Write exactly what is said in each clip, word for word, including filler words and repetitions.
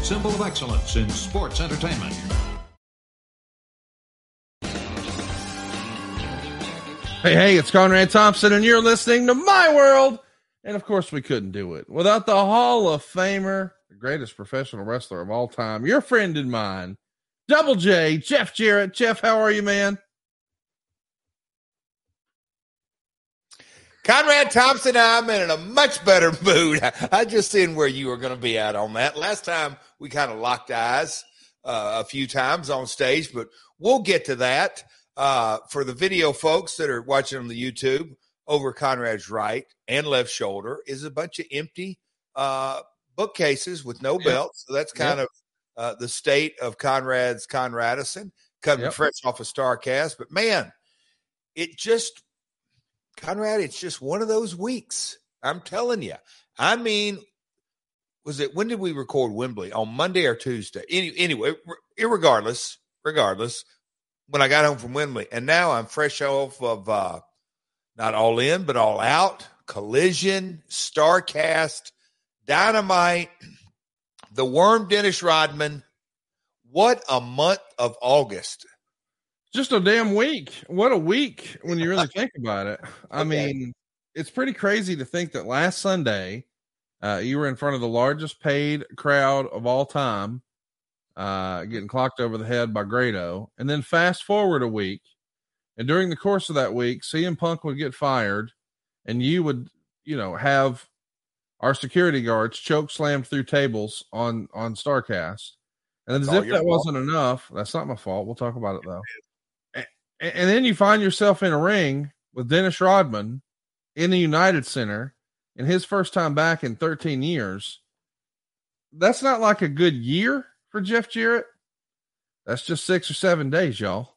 symbol of excellence in sports entertainment. Hey, hey, it's Conrad Thompson, and you're listening to My World. And, of course, we couldn't do it without the Hall of Famer, the greatest professional wrestler of all time, your friend and mine, Double J, Jeff Jarrett. Jeff, how are you, man? Conrad Thompson, I'm in a much better mood. I just seen where you were going to be at on that. Last time we kind of locked eyes uh, a few times on stage, but we'll get to that. Uh, for the video folks that are watching on the YouTube, over Conrad's right and left shoulder is a bunch of empty uh, bookcases with no belts. So that's kind yep. of uh, the state of Conrad's Conradison, coming yep. fresh off of StarCast. But, man, it just – Conrad, it's just one of those weeks. I'm telling you. I mean, was it – when did we record Wembley? On Monday or Tuesday? Any, anyway, irregardless, regardless – when I got home from Wembley, and now I'm fresh off of uh, not All In, but All Out, Collision, StarCast, Dynamite, The Worm, Dennis Rodman. What a month of August. Just a damn week. What a week when you really think about it. I okay. mean, it's pretty crazy to think that last Sunday uh, you were in front of the largest paid crowd of all time. Uh, getting clocked over the head by Grado, and then fast forward a week, and during the course of that week, C M Punk would get fired, and you would, you know, have our security guards choke slammed through tables on on StarCast, and then as if that fault. wasn't enough, that's not my fault. We'll talk about it though. And, and then you find yourself in a ring with Dennis Rodman in the United Center in his first time back in thirteen years. That's not like a good year for Jeff Jarrett. That's just six or seven days, y'all.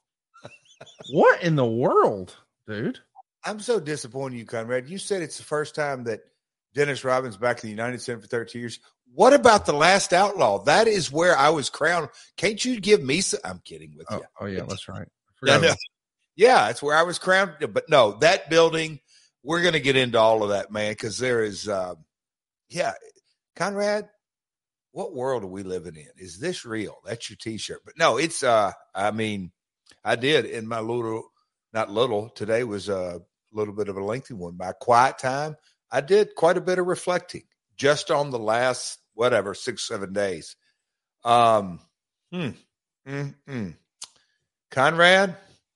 What in the world, dude? I'm so disappointed in you, Conrad. You said it's the first time that Dennis Rodman's back in the United Center for thirteen years. What about the last Outlaw? That is where I was crowned. Can't you give me some? I'm kidding with oh, you. Oh, yeah, that's right. No, no. Yeah, that's where I was crowned. But no, that building, we're going to get into all of that, man, because there is, uh, yeah, Conrad, what world are we living in? Is this real? That's your T-shirt. But no, it's, uh, I mean, I did in my little, not little, today was a little bit of a lengthy one. My quiet time, I did quite a bit of reflecting just on the last, whatever, six, seven days. Um, hmm, mm, mm. Conrad,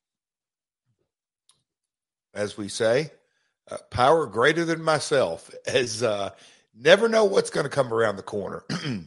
as we say, uh, power greater than myself, as, uh, never know what's going to come around the corner.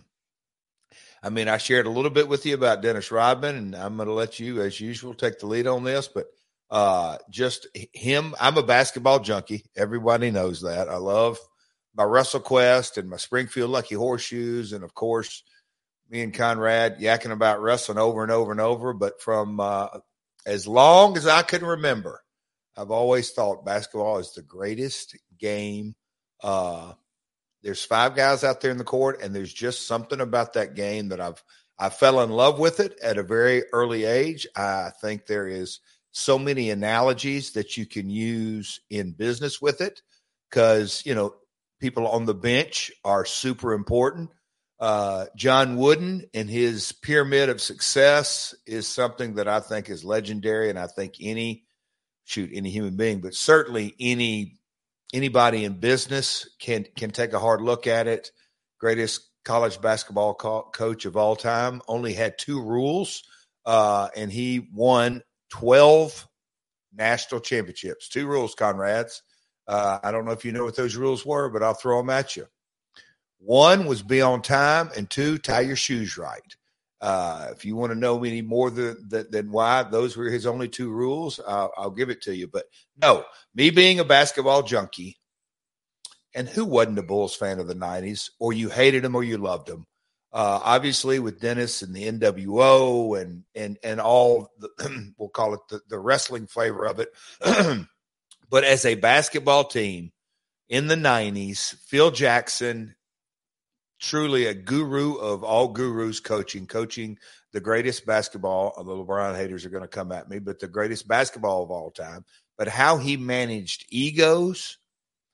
I mean, I shared a little bit with you about Dennis Rodman, and I'm going to let you, as usual, take the lead on this. But uh, just him, I'm a basketball junkie. Everybody knows that. I love my WrestleQuest and my Springfield Lucky Horseshoes, and, of course, me and Conrad yakking about wrestling over and over and over. But from uh, as long as I can remember, I've always thought basketball is the greatest game. Uh There's five guys out there in the court, and there's just something about that game that I've I fell in love with it at a very early age. I think there is so many analogies that you can use in business with it, because, you know, people on the bench are super important. Uh, John Wooden and his pyramid of success is something that I think is legendary, and I think any shoot any human being, but certainly any Anybody in business can can take a hard look at it. Greatest college basketball co- coach of all time, only had two rules, uh, and he won twelve national championships. Two rules, Conrads. Uh, I don't know if you know what those rules were, but I'll throw them at you. One was be on time, and two, tie your shoes right. Uh, if you want to know any more than, than, than why those were his only two rules, I'll, I'll give it to you. But no, me being a basketball junkie, and who wasn't a Bulls fan of the nineties, or you hated them or you loved them? Uh, obviously, with Dennis and the N W O and and and all, the, we'll call it the, the wrestling flavor of it. But as a basketball team in the nineties, Phil Jackson, truly a guru of all gurus, coaching, coaching the greatest basketball. The LeBron haters are going to come at me, but the greatest basketball of all time. But how he managed egos,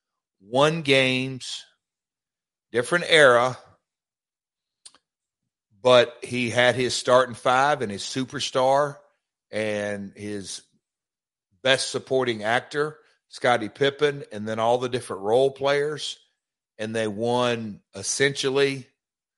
won games, different era, but he had his starting five and his superstar and his best supporting actor, Scottie Pippen, and then all the different role players. And they won essentially,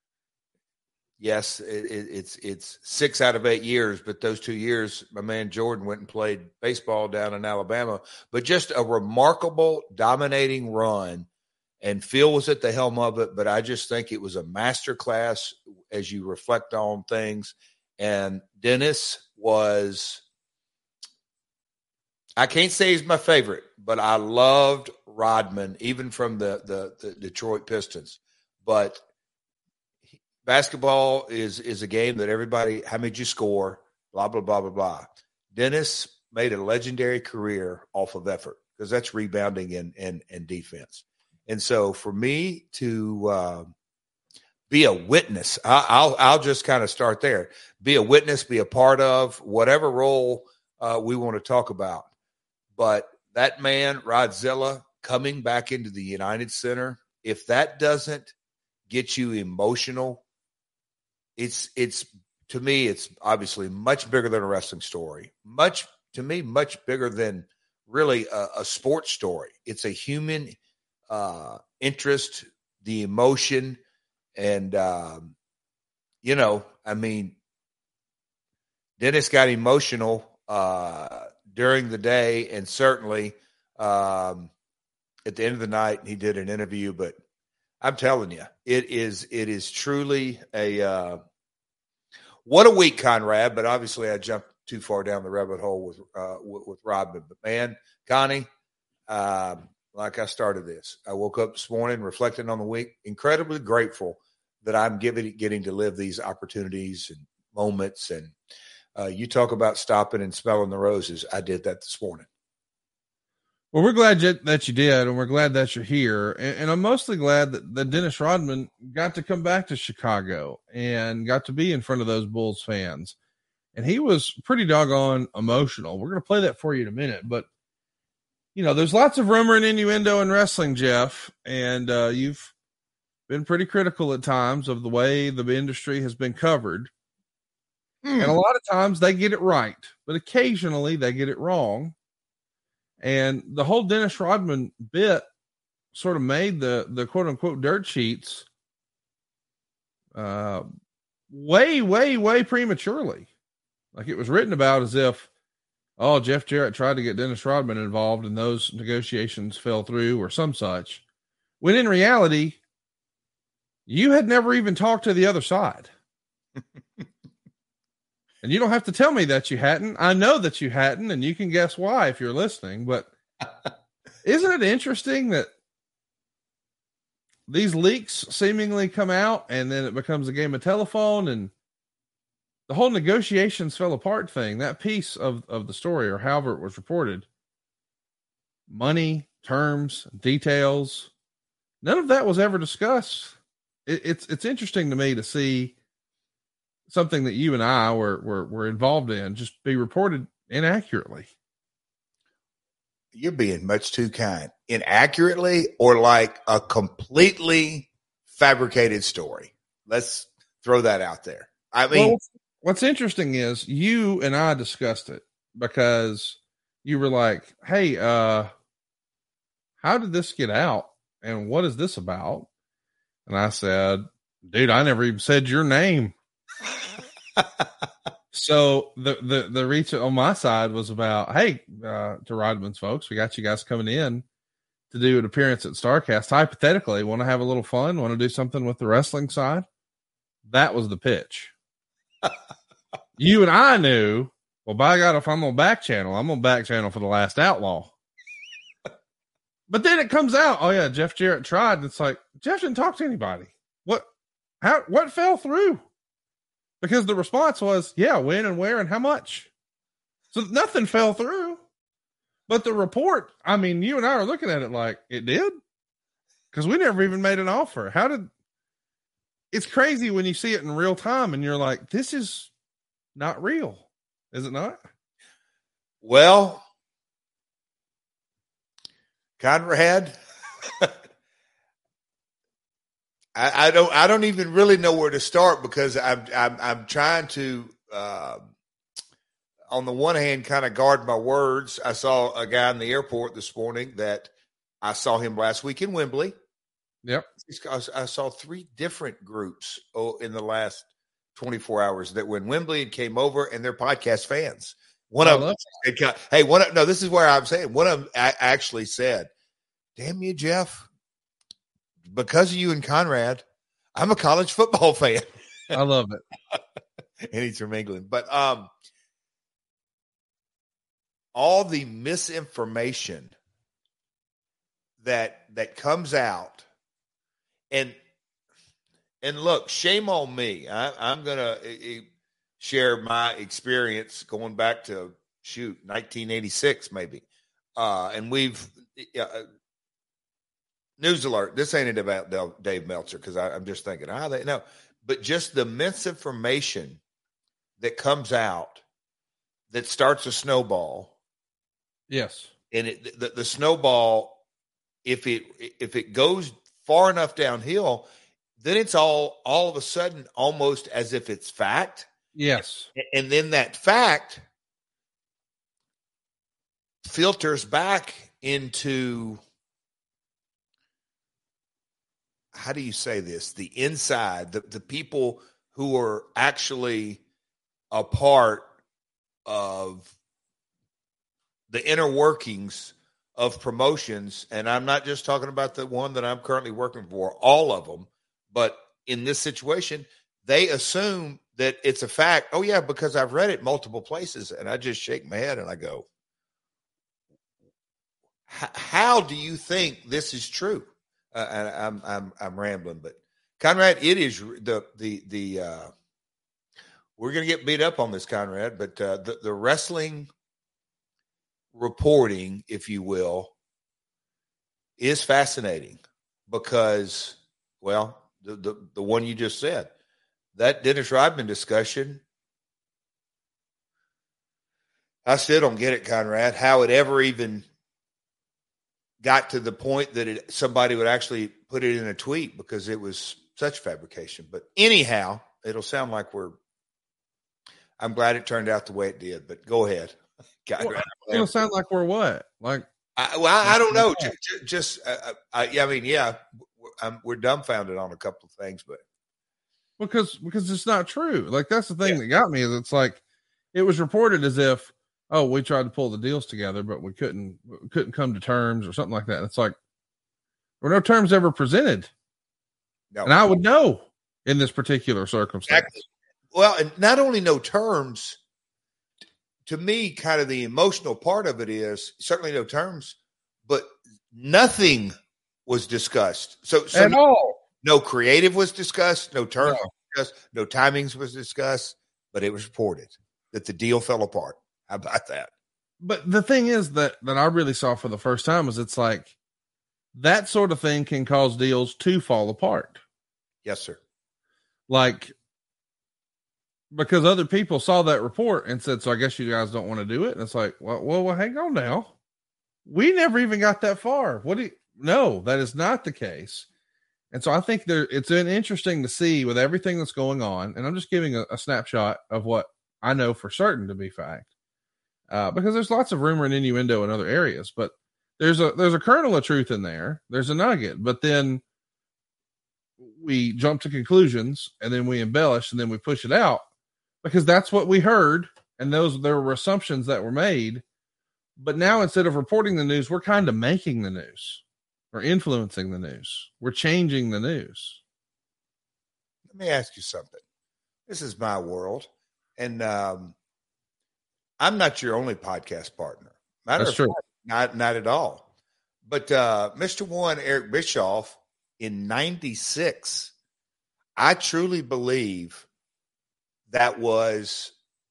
yes, it, it, it's it's six out of eight years, but those two years, my man Jordan went and played baseball down in Alabama. But just a remarkable, dominating run. And Phil was at the helm of it, but I just think it was a masterclass as you reflect on things. And Dennis was, I can't say he's my favorite, but I loved Rodman, even from the, the, the Detroit Pistons. But basketball is, is a game that everybody, how many did you score, blah, blah, blah, blah, blah. Dennis made a legendary career off of effort because that's rebounding and, and, and defense. And so for me to uh, be a witness, I, I'll I'll just kind of start there. Be a witness, be a part of whatever role uh, we want to talk about. But that man, Rodzilla, coming back into the United Center, if that doesn't get you emotional, it's it's to me, it's obviously much bigger than a wrestling story. Much to me, much bigger than really a, a sports story. It's a human uh, interest, the emotion, and, um, you know, I mean, Dennis got emotional uh, during the day, and certainly um, at the end of the night, he did an interview, but I'm telling you, it is, it is truly a, uh, what a week, Conrad, but obviously I jumped too far down the rabbit hole with, uh, with, with Rodman, but man, Connie, um, like I started this. I woke up this morning reflecting on the week, incredibly grateful that I'm giving, getting to live these opportunities and moments. And uh, you talk about stopping and smelling the roses. I did that this morning. Well, we're glad you, that you did, and we're glad that you're here. And, and I'm mostly glad that, that Dennis Rodman got to come back to Chicago and got to be in front of those Bulls fans. And he was pretty doggone emotional. We're going to play that for you in a minute, but you know, there's lots of rumor and innuendo in wrestling, Jeff, and uh, you've been pretty critical at times of the way the industry has been covered. Mm. And a lot of times they get it right, but occasionally they get it wrong. And the whole Dennis Rodman bit sort of made the, the quote unquote dirt sheets uh, way, way, way prematurely. Like it was written about as if, oh, Jeff Jarrett tried to get Dennis Rodman involved and those negotiations fell through or some such. When in reality, you had never even talked to the other side. And you don't have to tell me that you hadn't. I know that you hadn't, and you can guess why if you're listening. But isn't it interesting that these leaks seemingly come out and then it becomes a game of telephone and the whole negotiations fell apart thing, that piece of, of the story, or however it was reported, money, terms, details, none of that was ever discussed. It, it's, it's interesting to me to see something that you and I were, were, were involved in just be reported inaccurately. You're being much too kind. Inaccurately or like a completely fabricated story. Let's throw that out there. I mean, well, what's interesting is you and I discussed it because you were like, hey, uh, how did this get out? And what is this about? And I said, dude, I never even said your name. So the, the, the reach on my side was about, hey, uh, to Rodman's folks, we got you guys coming in to do an appearance at StarCast. Hypothetically, want to have a little fun, want to do something with the wrestling side. That was the pitch. You and I knew, well, by God, if I'm on back channel, I'm on back channel for the Last Outlaw. But then it comes out, oh yeah, Jeff Jarrett tried. And it's like, Jeff didn't talk to anybody. What, how, what fell through? Because the response was, yeah, when and where and how much. So nothing fell through. But the report, I mean, you and I are looking at it like it did. Because we never even made an offer. How did, it's crazy when you see it in real time and you're like, this is not real. Is it not? Well, Conrad, I, I don't. I don't even really know where to start because I'm. I'm. I'm trying to. Uh, on the one hand, kind of guard my words. I saw a guy in the airport this morning that I saw him last week in Wembley. Yep. I saw three different groups in the last twenty-four hours that were in Wembley and came over, and they're podcast fans. One I of them, said, hey, one of, no, this is where I'm saying one of them actually said, "Damn you, Jeff, because of you and Conrad, I'm a college football fan." I love it. And he's from England, but um, all the misinformation that that comes out, and and look, shame on me. I, I'm gonna uh, share my experience going back to shoot nineteen eighty-six, maybe, uh, and we've uh, news alert. This ain't about Dave Meltzer because I'm just thinking, ah, they no, but just the misinformation that comes out that starts a snowball. Yes, and it, the, the snowball, if it if it goes far enough downhill, then it's all all of a sudden almost as if it's fact. Yes, and then that fact filters back into, how do you say this? The inside, the the people who are actually a part of the inner workings of promotions. And I'm not just talking about the one that I'm currently working for, all of them. But in this situation, they assume that it's a fact. Oh, yeah, because I've read it multiple places. And I just shake my head and I go, how do you think this is true? Uh, and I'm, I'm, I'm rambling, but Conrad, it is the, the, the, uh, we're going to get beat up on this, Conrad, but uh, the, the wrestling reporting, if you will, is fascinating because, well, the, the, the one you just said, that Dennis Rodman discussion, I still don't get it, Conrad, how it ever even got to the point that it, somebody would actually put it in a tweet because it was such fabrication. But anyhow, it'll sound like we're, I'm glad it turned out the way it did, but go ahead. Well, it'll sound like we're what? Like, I, well, I, I don't know. Just, just uh, I, I mean, yeah, I'm, we're dumbfounded on a couple of things, but because because it's not true. Like that's the thing yeah. that got me is it's like it was reported as if, oh, we tried to pull the deals together, but we couldn't couldn't come to terms or something like that. And it's like there were no terms ever presented, no. And I would know in this particular circumstance. Exactly. Well, and not only no terms. To me, kind of the emotional part of it is certainly no terms, but nothing was discussed. So, so at no, all, no creative was discussed, no terms no. was discussed, no timings was discussed, but it was reported that the deal fell apart. How about that? But the thing is that that I really saw for the first time is it's like that sort of thing can cause deals to fall apart. Yes, sir. Like. Because other people saw that report and said, so I guess you guys don't want to do it. And it's like, well, well, well hang on now. We never even got that far. What do you, no, that is not the case. And so I think there, it's an interesting to see with everything that's going on. And I'm just giving a, a snapshot of what I know for certain to be fact. Uh, because there's lots of rumor and innuendo in other areas, but there's a, there's a kernel of truth in there. There's a nugget, but then we jump to conclusions and then we embellish and then we push it out. Because that's what we heard, and those there were assumptions that were made. But now instead of reporting the news, we're kind of making the news or influencing the news. We're changing the news. Let me ask you something. This is my world, and um, I'm not your only podcast partner. Matter that's of true. fact, not not at all. But uh, Mister One, Eric Bischoff, in ninety-six, I truly believe that was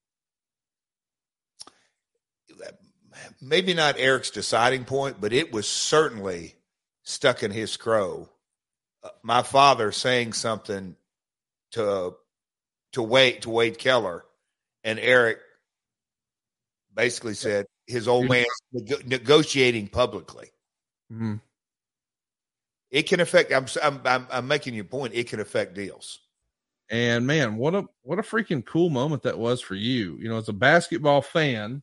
maybe not Eric's deciding point, but it was certainly stuck in his crow. Uh, my father saying something to to Wade to Wade Keller, and Eric basically said his old man neg- negotiating publicly. Mm-hmm. it can affect. I'm, I'm, I'm, I'm making your point. It can affect deals. And man, what a what a freaking cool moment that was for you. You know, as a basketball fan,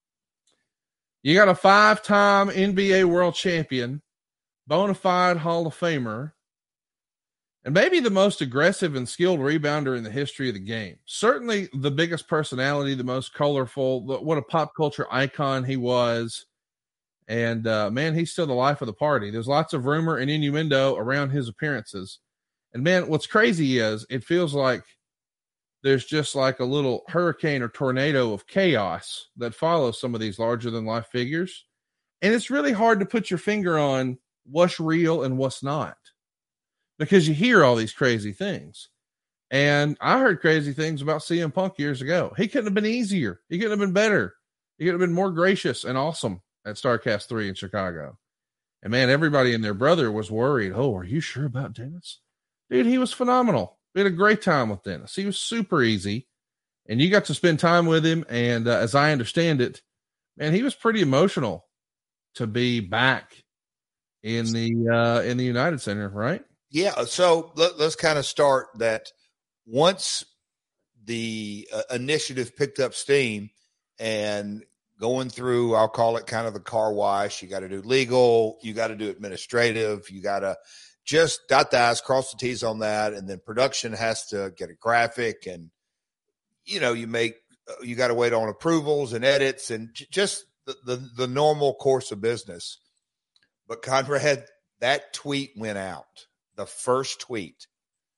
you got a five-time N B A world champion, bona fide Hall of Famer, and maybe the most aggressive and skilled rebounder in the history of the game. Certainly the biggest personality, the most colorful, the, what a pop culture icon he was. And uh, man, he's still the life of the party. There's lots of rumor and innuendo around his appearances. And man, what's crazy is it feels like there's just like a little hurricane or tornado of chaos that follows some of these larger than life figures. And it's really hard to put your finger on what's real and what's not, because you hear all these crazy things. And I heard crazy things about C M Punk years ago. He couldn't have been easier. He couldn't have been better. He could have been more gracious and awesome at StarCast three in Chicago. And man, everybody and their brother was worried. Oh, are you sure about Dennis? Dude, he was phenomenal. We had a great time with Dennis. He was super easy, and you got to spend time with him. And uh, as I understand it, man, he was pretty emotional to be back in the uh, in the United Center, right? Yeah. So let, let's kind of start that. Once the uh, initiative picked up steam and going through, I'll call it kind of the car wash. You got to do legal, you got to do administrative, you got to just dot the I's, cross the T's on that. And then production has to get a graphic, and, you know, you make, you got to wait on approvals and edits and j- just the, the, the normal course of business. But Conrad, that tweet went out, the first tweet.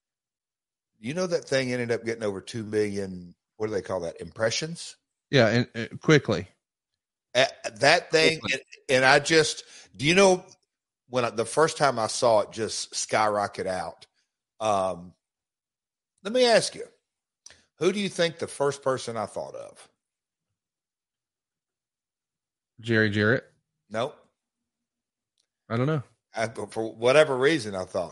You know, that thing ended up getting over two million, what do they call that? Impressions? Yeah. And, and quickly. Uh, that thing. And, and I just, do you know, when I, the first time I saw it just skyrocket out, um, let me ask you, who do you think the first person I thought of? Jerry Jarrett? Nope. I don't know. I, for whatever reason, I thought,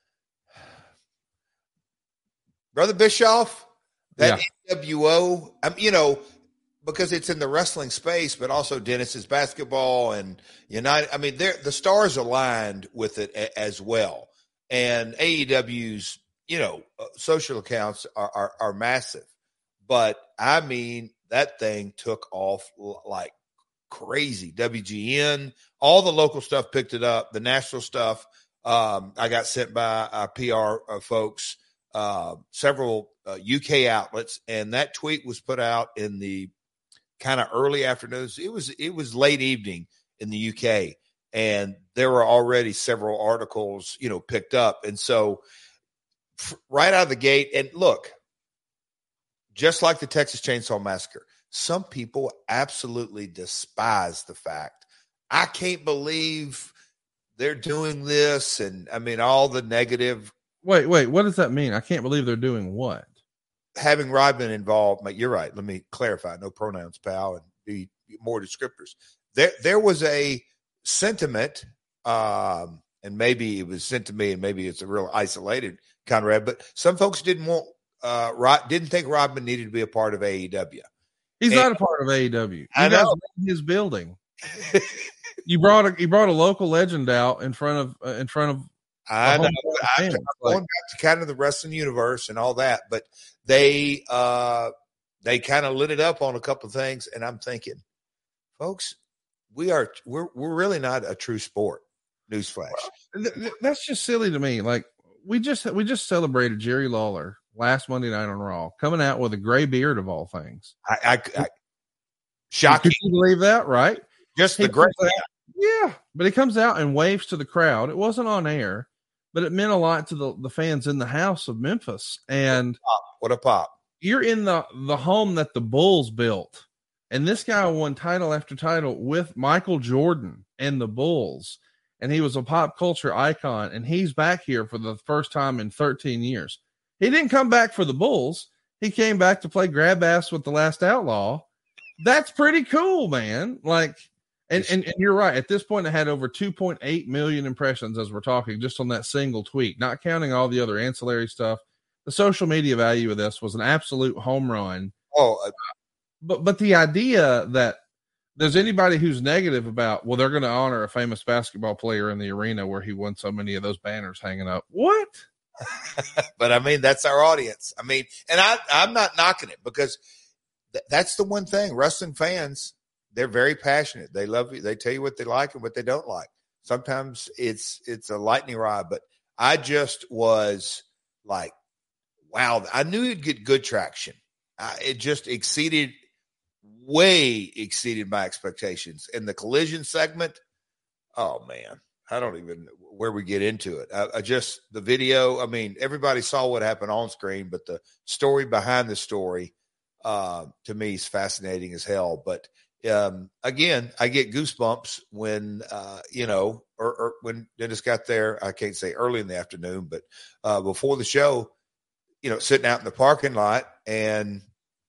Brother Bischoff, that Yeah. N W O, I mean, you know, because it's in the wrestling space, but also Dennis's basketball and United. I mean, the stars aligned with it a, as well. And A E W's, you know, uh, social accounts are, are, are massive. But, I mean, that thing took off like crazy. W G N, all the local stuff picked it up. The national stuff, um, I got sent by our P R uh, folks, uh, several uh, U K outlets, and that tweet was put out in the kind of early afternoons. It was it was late evening in the U K, and there were already several articles, you know, picked up. And so f- right out of the gate, and look, just like the Texas Chainsaw Massacre, some people absolutely despise the fact. I can't believe they're doing this, and I mean all the negative. Wait, wait, what does that mean? I can't believe they're doing what? Having Rodman involved, but you're right. Let me clarify. No pronouns, pal, and be more descriptors. There, there was a sentiment, um, and maybe it was sent to me, and maybe it's a real isolated Conrad. But some folks didn't want, uh, Rod, didn't think Rodman needed to be a part of A E W. He's and, not a part of A E W. You I guys know in his building. you brought a you brought a local legend out in front of uh, in front of. I know. I'm going like, back to kind of the wrestling universe and all that, but they uh, they kind of lit it up on a couple of things, and I'm thinking, folks, we are we're we're really not a true sport. Newsflash. Th- th- that's just silly to me. Like we just we just celebrated Jerry Lawler last Monday night on Raw, coming out with a gray beard of all things. I, I, I shocking. Could you believe that? Right? Just He the great. comes out- Yeah, but he comes out and waves to the crowd. It wasn't on air, but it meant a lot to the, the fans in the house of Memphis. And What a pop. you're in the, the home that the Bulls built. And this guy won title after title with Michael Jordan and the Bulls. And he was a pop culture icon. And he's back here for the first time in thirteen years. He didn't come back for the Bulls. He came back to play grab ass with the Last Outlaw. That's pretty cool, man. Like, And, and and you're right. At this point, it had over two point eight million impressions as we're talking, just on that single tweet, not counting all the other ancillary stuff. The social media value of this was an absolute home run. Oh, uh, But but the idea that there's anybody who's negative about, well, they're going to honor a famous basketball player in the arena where he won so many of those banners hanging up. What? But I mean, that's our audience. I mean, and I, I'm not knocking it because th- that's the one thing. Wrestling fans, they're very passionate. They love you. They tell you what they like and what they don't like. Sometimes it's it's a lightning rod, but I just was like, wow, I knew you'd get good traction. I, it just exceeded, way exceeded my expectations. In the collision segment, oh, man, I don't even know where we get into it. I, I just, the video, I mean, everybody saw what happened on screen, but the story behind the story, uh, to me, is fascinating as hell. But um, again, I get goosebumps when, uh, you know, or, or when Dennis got there, I can't say early in the afternoon, but uh, before the show, you know, sitting out in the parking lot and,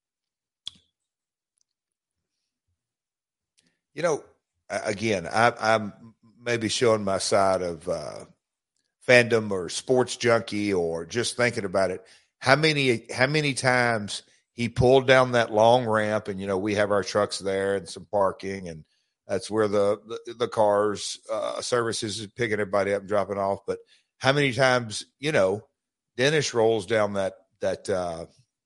you know, again, I, I'm maybe showing my side of uh, fandom or sports junkie or just thinking about it. How many, how many times he pulled down that long ramp and, you know, we have our trucks there and some parking and that's where the, the, the cars uh, services is picking everybody up and dropping off. But how many times, you know, Dennis rolls down that, that uh,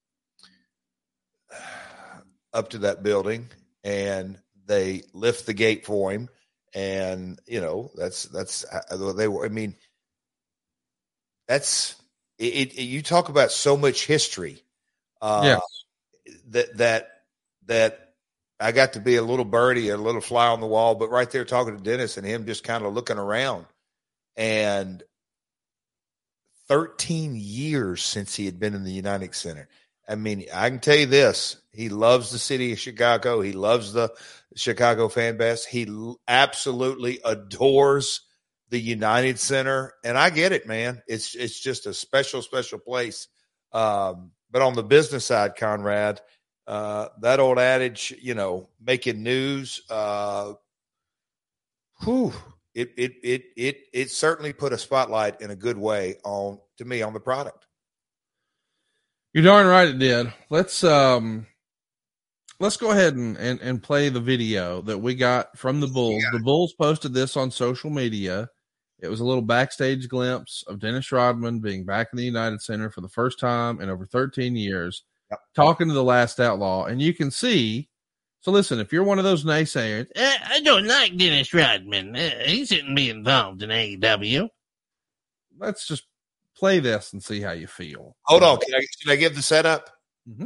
up to that building and they lift the gate for him. And, you know, that's, that's, they were, I mean, that's, it, it you talk about so much history, uh, Yes. that, that, that I got to be a little birdie, a little fly on the wall, but right there talking to Dennis and him just kind of looking around and thirteen years since he had been in the United Center. I mean, I can tell you this, he loves the city of Chicago. He loves the Chicago fan base. He absolutely adores the United Center. And I get it, man. It's, it's just a special, special place. Um, but on the business side, Conrad, uh, that old adage, you know, making news, uh, whew, it, it, it, it, it certainly put a spotlight in a good way on, to me, on the product. You're darn right it did. Let's um let's go ahead and, and, and play the video that we got from the Bulls. The Bulls posted this on social media. It was a little backstage glimpse of Dennis Rodman being back in the United Center for the first time in over thirteen years, Yep. talking to the Last Outlaw. And you can see, so listen, if you're one of those naysayers, I, I don't like Dennis Rodman. Uh, he shouldn't be involved in A E W. Let's just play this and see how you feel. Hold on. Can I, should I give the setup? Mm-hmm.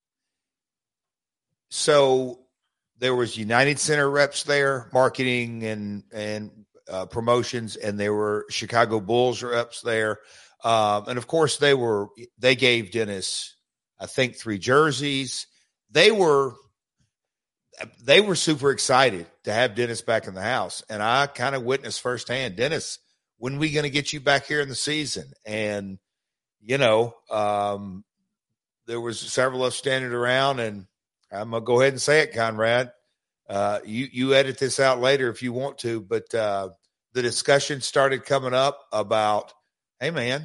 So there was United Center reps there, marketing and, and uh, promotions, and there were Chicago Bulls reps there. Um, and of course they were, they gave Dennis, I think, three jerseys. They were, they were super excited to have Dennis back in the house. And I kind of witnessed firsthand, Dennis, when are we going to get you back here in the season? And, you know, um, there was several of us standing around, and I'm going to go ahead and say it, Conrad. Uh, you, you edit this out later if you want to, but uh, the discussion started coming up about, hey, man,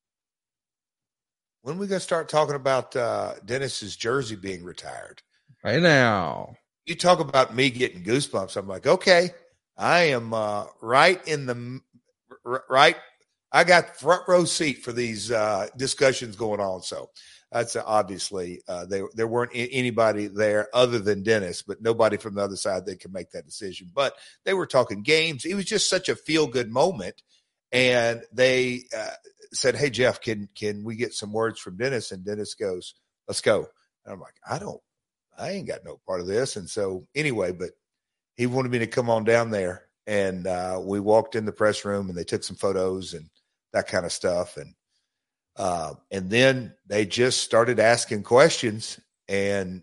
when are we going to start talking about uh, Dennis's jersey being retired? Hey, now. You talk about me getting goosebumps. I'm like, okay, I am uh, right in the right. I got front row seat for these uh, discussions going on. So that's uh, obviously uh, they, there weren't anybody there other than Dennis, but nobody from the other side that could make that decision. But they were talking games. It was just such a feel good moment. And they uh, said, hey, Jeff, can, can we get some words from Dennis? And Dennis goes, let's go. And I'm like, I don't, I ain't got no part of this. And so anyway, but he wanted me to come on down there. And uh, we walked in the press room and they took some photos and that kind of stuff. And, uh, and then they just started asking questions. And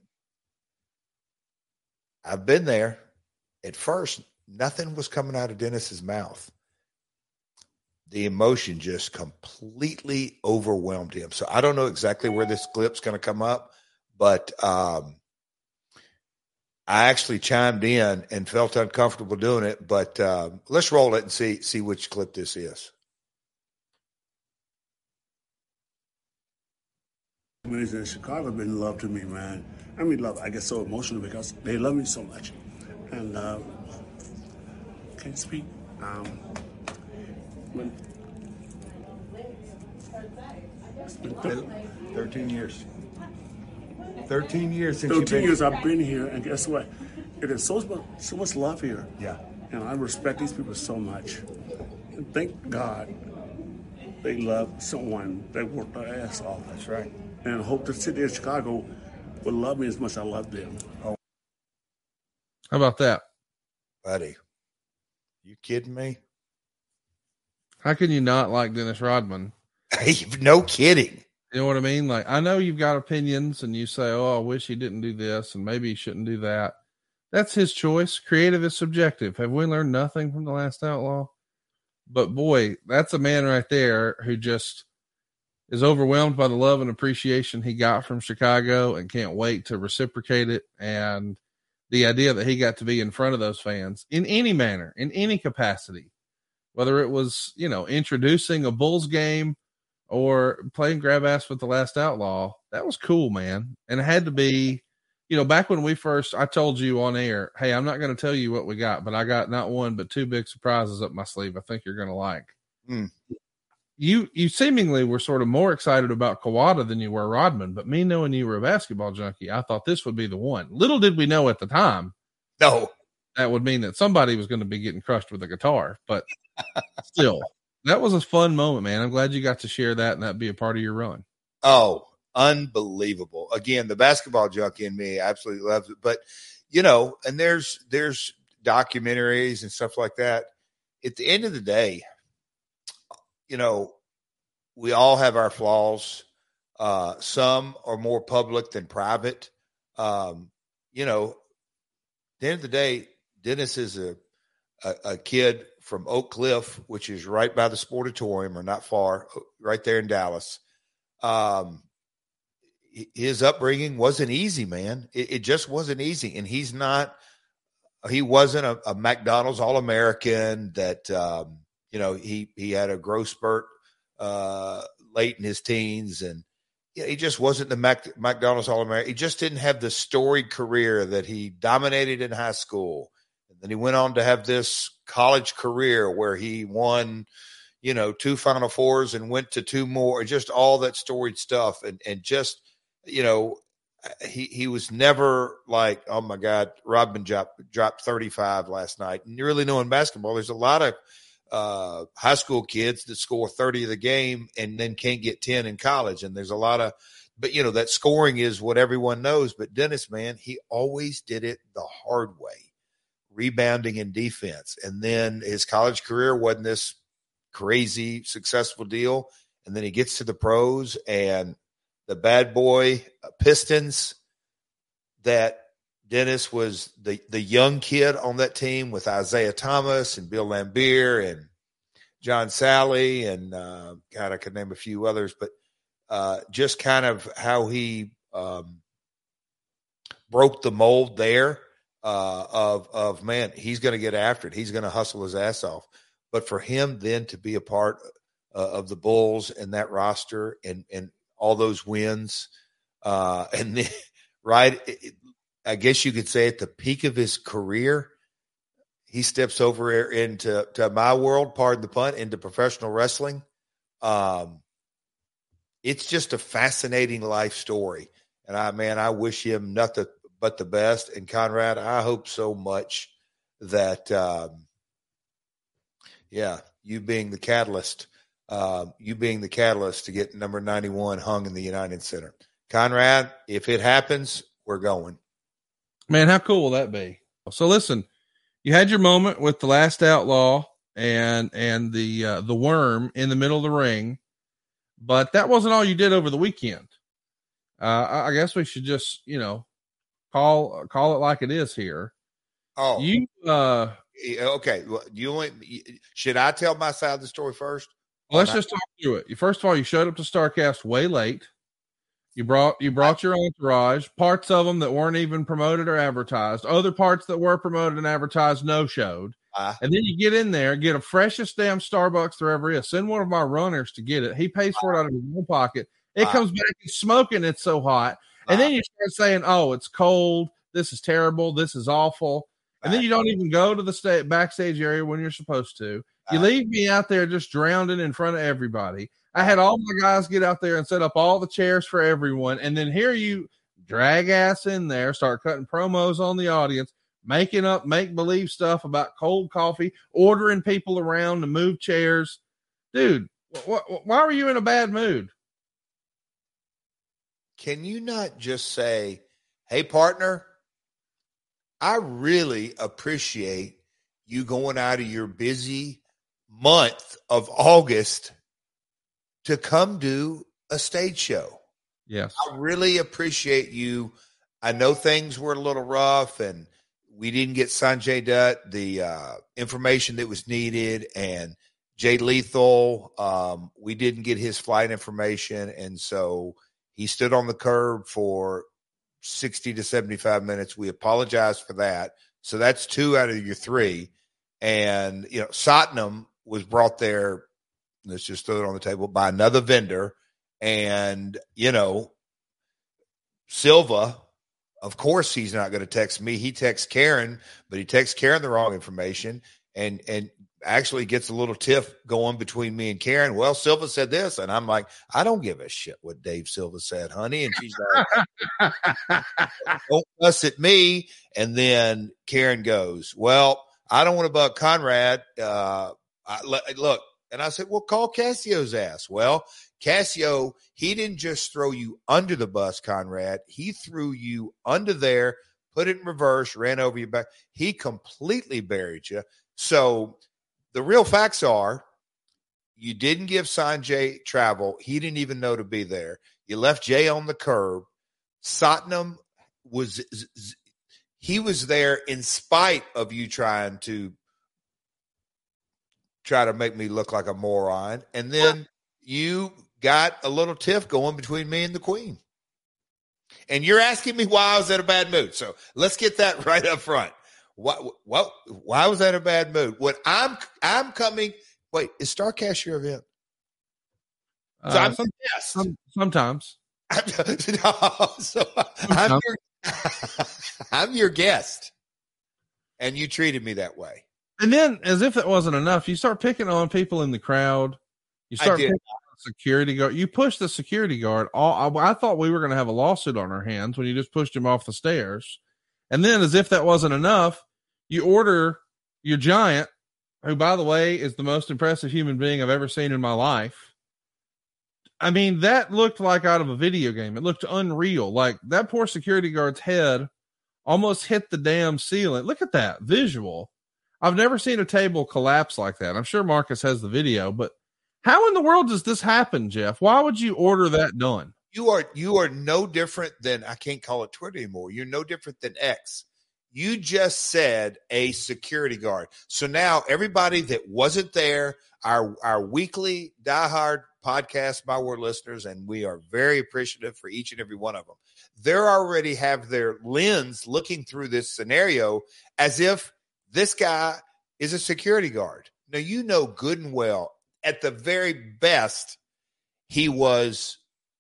I've been there. At first, nothing was coming out of Dennis's mouth. The emotion just completely overwhelmed him. So I don't know exactly where this clip's going to come up, but um, I actually chimed in and felt uncomfortable doing it. But uh, let's roll it and see see which clip this is. Communities in Chicago have been love to me, man. I mean, love. I get so emotional because they love me so much. and uh, can't speak. Um, when, it's been thir- thirteen years. thirteen years since thirteen you've been years I've been here, and guess what? It is so much, so much love here. Yeah. And I respect these people so much. And thank God they love someone that worked their ass off. That's right. And I hope the city of Chicago will love me as much as I love them. How about that? Buddy, you kidding me? How can you not like Dennis Rodman? Hey, no kidding. You know what I mean? Like, I know you've got opinions and you say, oh, I wish he didn't do this and maybe he shouldn't do that. That's his choice. Creative is subjective. Have we learned nothing from The Last Outlaw? But boy, that's a man right there who just is overwhelmed by the love and appreciation he got from Chicago and can't wait to reciprocate it. And the idea that he got to be in front of those fans in any manner, in any capacity, whether it was, you know, introducing a Bulls game or playing grab ass with The Last Outlaw, that was cool, man. And it had to be, you know, back when we first, I told you on air, hey, I'm not going to tell you what we got, but I got not one, but two big surprises up my sleeve I think you're going to like. Mm. You you seemingly were sort of more excited about Kawada than you were Rodman, but me knowing you were a basketball junkie, I thought this would be the one. Little did we know at the time. No. That would mean that somebody was going to be getting crushed with a guitar, but still, that was a fun moment, man. I'm glad you got to share that and that be a part of your run. Oh, unbelievable. Again, the basketball junkie in me absolutely loves it. But, you know, and there's there's documentaries and stuff like that. At the end of the day, you know, we all have our flaws. Uh, some are more public than private. Um, you know, at the end of the day, Dennis is a, a, a kid from Oak Cliff, which is right by the Sportatorium or not far, right there in Dallas. Um, his upbringing wasn't easy, man. It, it just wasn't easy. And he's not, he wasn't a, a McDonald's All-American that, um, you know, he, he had a growth spurt uh, late in his teens, and yeah, he just wasn't the Mac, McDonald's All-American. He just didn't have the storied career that he dominated in high school. And then he went on to have this college career where he won, you know, two Final Fours and went to two more, just all that storied stuff. And, and just, you know, he, he was never like, oh my God, Rodman dropped, dropped thirty-five last night. And you really know in basketball, there's a lot of uh, high school kids that score thirty of the game and then can't get ten in college. And there's a lot of, but you know, that scoring is what everyone knows. But Dennis, man, he always did it the hard way, rebounding and defense. And then his college career wasn't this crazy successful deal. And then he gets to the pros and the bad boy Pistons that Dennis was the, the young kid on that team with Isaiah Thomas and Bill Laimbeer and John Sally and uh, God, I could name a few others, but uh, just kind of how he um, broke the mold there uh, of, of, man, he's going to get after it. He's going to hustle his ass off. But for him then to be a part uh, of the Bulls and that roster and, and all those wins, uh, and then, right, it, I guess you could say at the peak of his career, he steps over into to my world, pardon the pun, into professional wrestling. Um, it's just a fascinating life story. And I, man, I wish him nothing but the best. And Conrad, I hope so much that, um, yeah, you being the catalyst, uh, you being the catalyst to get number ninety-one hung in the United Center. Conrad, if it happens, we're going. Man, how cool will that be? So listen, you had your moment with The Last Outlaw and and the uh, the worm in the middle of the ring, but that wasn't all you did over the weekend. Uh, I, I guess we should just, you know, call call it like it is here. Oh, you uh, okay. Well, you only should I tell my side of the story first? Well, let's just talk through it. First of all, you showed up to StarCast way late. You brought you brought your entourage, parts of them that weren't even promoted or advertised, other parts that were promoted and advertised no showed. Uh, and then you get in there, get a freshest damn Starbucks there ever is. Send one of my runners to get it. He pays for it out of his own pocket. It uh, comes back and smoking. It's so hot. And uh, then you start saying, "Oh, it's cold. This is terrible. This is awful." And then you don't even go to the sta- backstage area when you're supposed to. You Right. leave me out there just drowning in front of everybody. I had all my guys get out there and set up all the chairs for everyone. And then here you drag ass in there, start cutting promos on the audience, making up make-believe stuff about cold coffee, ordering people around to move chairs. Dude, wh- wh- why were you in a bad mood? Can you not just say, hey, partner, I really appreciate you going out of your busy month of August to come do a stage show. Yes. I really appreciate you. I know things were a little rough and we didn't get Sanjay Dutt the uh, information that was needed, and Jay Lethal, um, we didn't get his flight information. And so he stood on the curb for sixty to seventy-five minutes. We apologize for that. So that's two out of your three. And, you know, Satnam was brought there, let's just throw it on the table, by another vendor. And, you know, Silva, of course, he's not going to text me. He texts Karen, but he texts Karen the wrong information and, and actually gets a little tiff going between me and Karen. Well, Silva said this. And I'm like, I don't give a shit what Dave Silva said, honey. And she's like, don't fuss at me. And then Karen goes, well, I don't want to bug Conrad. Uh, I, look, and I said, well, call Cassio's ass. Well, Cassio, he didn't just throw you under the bus, Conrad. He threw you under there, put it in reverse, ran over your back. He completely buried you. So the real facts are you didn't give Sanjay travel. He didn't even know to be there. You left Jay on the curb. Satnam was – he was there in spite of you trying to try to make me look like a moron. And then you got a little tiff going between me and the Queen. And you're asking me why I was in a bad mood. So let's get that right up front. What, what, why was that a bad mood? What I'm, I'm coming. Wait, is StarCast your event? So Uh, I'm some, yes. some, sometimes. I'm, no, so I'm your, I'm your guest, and you treated me that way. And then, as if that wasn't enough, you start picking on people in the crowd. You start picking on the security guard. You push the security guard. All I, I thought we were going to have a lawsuit on our hands when you just pushed him off the stairs. And then, as if that wasn't enough, you order your giant, who, by the way, is the most impressive human being I've ever seen in my life. I mean, that looked like out of a video game. It looked unreal. Like that poor security guard's head almost hit the damn ceiling. Look at that visual. I've never seen a table collapse like that. I'm sure Marcus has the video, but how in the world does this happen, Jeff? Why would you order that done? You are, you are no different than, I can't call it Twitter anymore. You're no different than X. You just said a security guard. So now everybody that wasn't there, our, our weekly diehard podcast, My Word listeners, and we are very appreciative for each and every one of them. They already have their lens looking through this scenario as if this guy is a security guard. Now, you know good and well, at the very best, he was,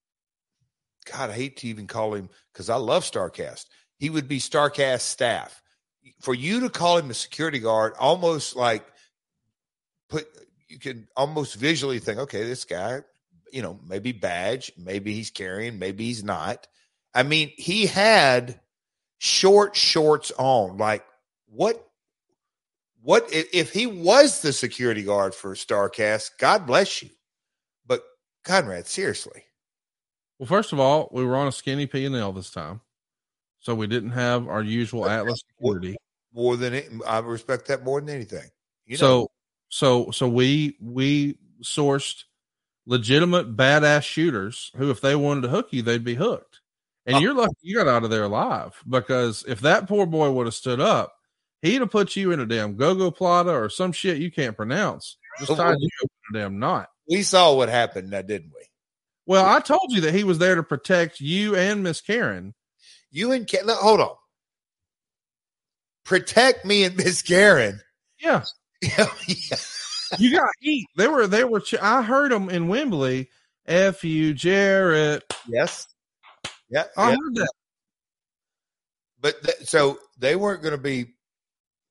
God, I hate to even call him, because I love StarCast. He would be StarCast staff. For you to call him a security guard, almost like put, you can almost visually think, okay, this guy, you know, maybe badge, maybe he's carrying, maybe he's not. I mean, he had short shorts on. Like, what, what, if he was the security guard for StarCast, God bless you. But Conrad, seriously. Well, first of all, we were on a skinny P and L this time, so we didn't have our usual Atlas security. More than it, I respect that more than anything. You know. So, so, so we we sourced legitimate badass shooters who, if they wanted to hook you, they'd be hooked. And Oh. you're lucky you got out of there alive, because if that poor boy would have stood up, he'd have put you in a damn go-go plata or some shit you can't pronounce. Just tied you up in a damn knot. We saw what happened now, didn't we? Well, I told you that he was there to protect you and Miss Karen. You and Karen, hold on. Protect me and Miss Karen. Yeah. Yeah. You got heat. They were, they were, ch- I heard them in Wembley. F you, Jarrett. Yes. Yeah. I yeah. heard that. But th- so they weren't going to be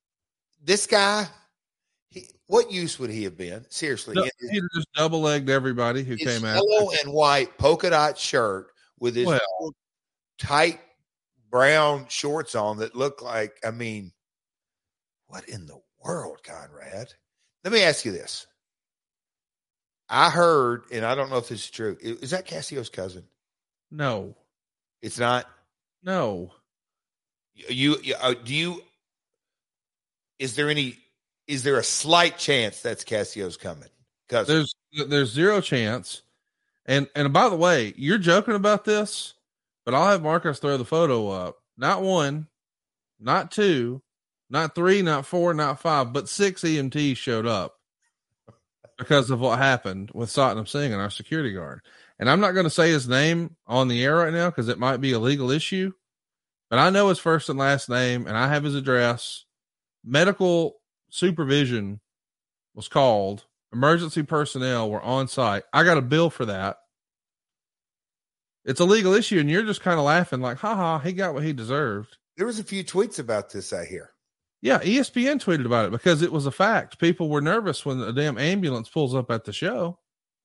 this guy, he, what use would he have been? Seriously, No, in he'd have just double legged everybody who his came out. yellow and white polka dot shirt with his Well, tight brown shorts on that look like, I mean, what in the world, Conrad? Let me ask you this. I heard, and I don't know if this is true. Is that Cassio's cousin? no, It's not. no. You, you uh, do you? Is there any? Is there a slight chance that's Cassio's coming? Because There's there's zero chance. And and by the way, you're joking about this, but I'll have Marcus throw the photo up. Not one, not two, not three, not four, not five, but six E M Ts showed up because of what happened with Satnam Singh and our security guard. And I'm not going to say his name on the air right now because it might be a legal issue, but I know his first and last name and I have his address. Medical supervision was called. Emergency personnel were on site. I got a bill for that. It's a legal issue, and you're just kind of laughing like, ha ha, he got what he deserved. there was a few tweets about this, I hear. Yeah, E S P N tweeted about it because it was a fact. People were nervous when a damn ambulance pulls up at the show.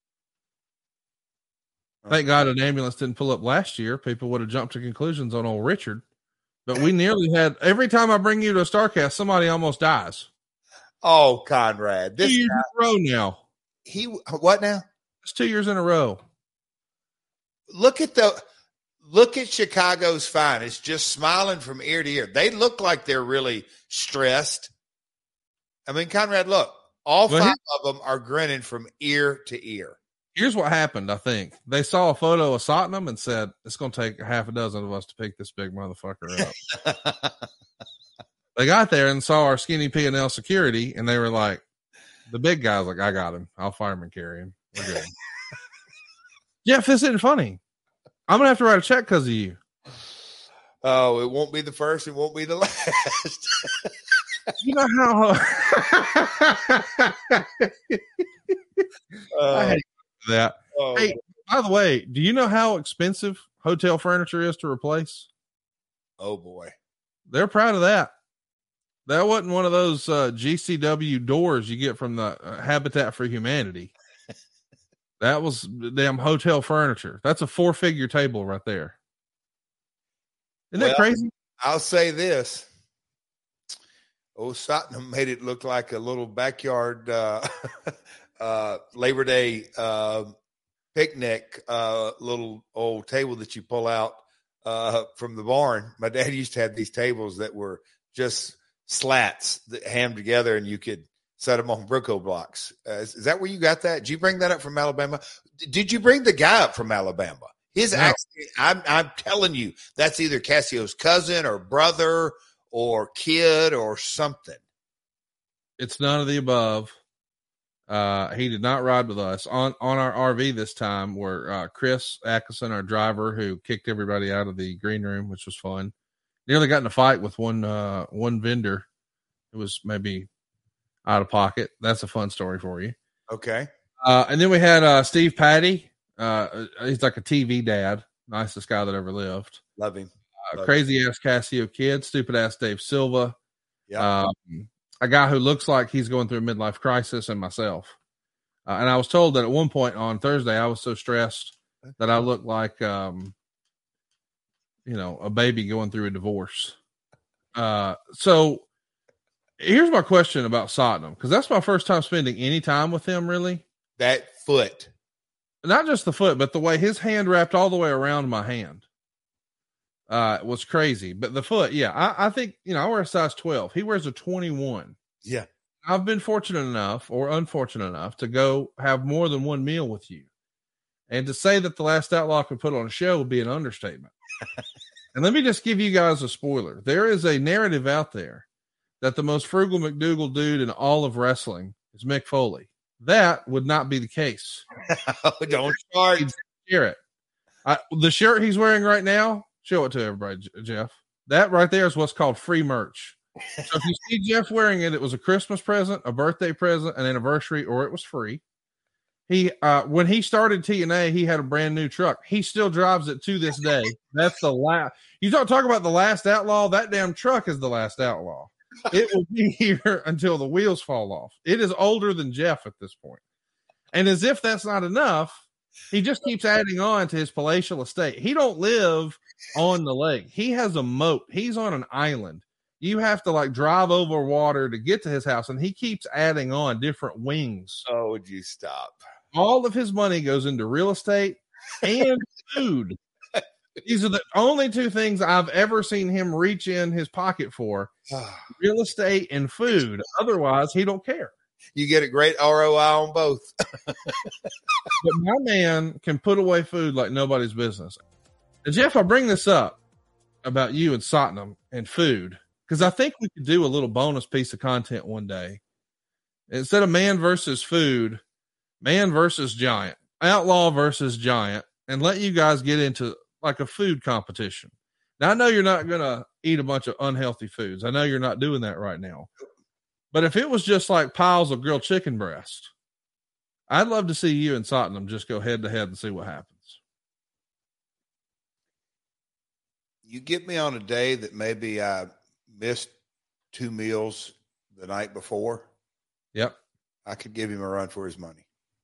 Thank God an ambulance didn't pull up last year. People would have jumped to conclusions on old Richard. But we nearly had, every time I bring you to a StarCast, somebody almost dies. Oh, Conrad, Two this years guy, in a row now. he what now? It's two years in a row. Look at the look at Chicago's finest, just smiling from ear to ear. They look like they're really stressed. I mean, Conrad, look, all Well, five of them are grinning from ear to ear. Here's what happened, I think. They saw a photo of Satnam and said, it's going to take half a dozen of us to pick this big motherfucker up. They got there and saw our skinny P and L security, and they were like, the big guy's like, I got him. I'll fireman carry him. We're good. Jeff, this isn't funny. I'm going to have to write a check because of you. Oh, it won't be the first. It won't be the last. You know how uh, I hate that. oh, Hey, by the way, do you know how expensive hotel furniture is to replace? oh, boy. They're proud of that. That wasn't one of those uh, G C W doors you get from the uh, Habitat for Humanity. That was damn hotel furniture. That's a four figure table right there. Isn't Well, that crazy? I'll say this. Old Satnam made it look like a little backyard uh, uh, Labor Day uh, picnic, uh, little old table that you pull out uh, from the barn. My dad used to have these tables that were just slats that hammed together, and you could set them on Brico blocks. Uh, is, is that where you got that? Did you bring that up from Alabama? D- Did you bring the guy up from Alabama? His No. accent, I'm, I'm telling you, that's either Cassio's cousin or brother or kid or something. It's none of the above. Uh, he did not ride with us on, on our R V this time were uh, Chris Atkinson, our driver, who kicked everybody out of the green room, which was fun. Nearly got in a fight with one, uh, one vendor. It was maybe out of pocket. That's a fun story for you. Okay. Uh, and then we had uh, Steve Patty. Uh, he's like a T V dad. Nicest guy that ever lived. Love him. Uh, Love crazy ass Cassio kid. Stupid ass Dave Silva. Yeah. Um, a guy who looks like he's going through a midlife crisis, and myself. Uh, and I was told that at one point on Thursday, I was so stressed that I looked like, um, you know, a baby going through a divorce. Uh, so here's my question about Satnam, because that's my first time spending any time with him, really. That foot. Not just the foot, but the way his hand wrapped all the way around my hand uh, was crazy. But the foot, yeah, I, I think, you know, I wear a size twelve. He wears a twenty-one. Yeah. I've been fortunate enough or unfortunate enough to go have more than one meal with you. And to say that The Last Outlaw could put on a show would be an understatement. And let me just give you guys a spoiler. There is a narrative out there that the most frugal McDougal dude in all of wrestling is Mick Foley. That would not be the case. Don't start. Hear it. I, the shirt he's wearing right now, show it to everybody, J- Jeff. That right there is what's called free merch. So if you see Jeff wearing it, it was a Christmas present, a birthday present, an anniversary, or it was free. He, uh, when he started T N A, he had a brand new truck. He still drives it to this day. That's the last. You talk talk about The Last Outlaw. That damn truck is The Last Outlaw. It will be here until the wheels fall off. It is older than Jeff at this point. And as if that's not enough, he just keeps adding on to his palatial estate. He don't live on the lake. He has a moat. He's on an island. You have to like drive over water to get to his house, and he keeps adding on different wings. Oh, would you stop? All of his money goes into real estate and food. These are the only two things I've ever seen him reach in his pocket for: real estate and food. Otherwise, he don't care. You get a great R O I on both. But my man can put away food like nobody's business. And Jeff, I bring this up about you and Satnam and food because I think we could do a little bonus piece of content one day. Instead of man versus food, man versus giant, outlaw versus giant, and let you guys get into like a food competition. Now, I know you're not going to eat a bunch of unhealthy foods. I know you're not doing that right now. But if it was just like piles of grilled chicken breast, I'd love to see you and Satnam just go head to head and see what happens. You get me on a day that maybe I missed two meals the night before. Yep. I could give him a run for his money.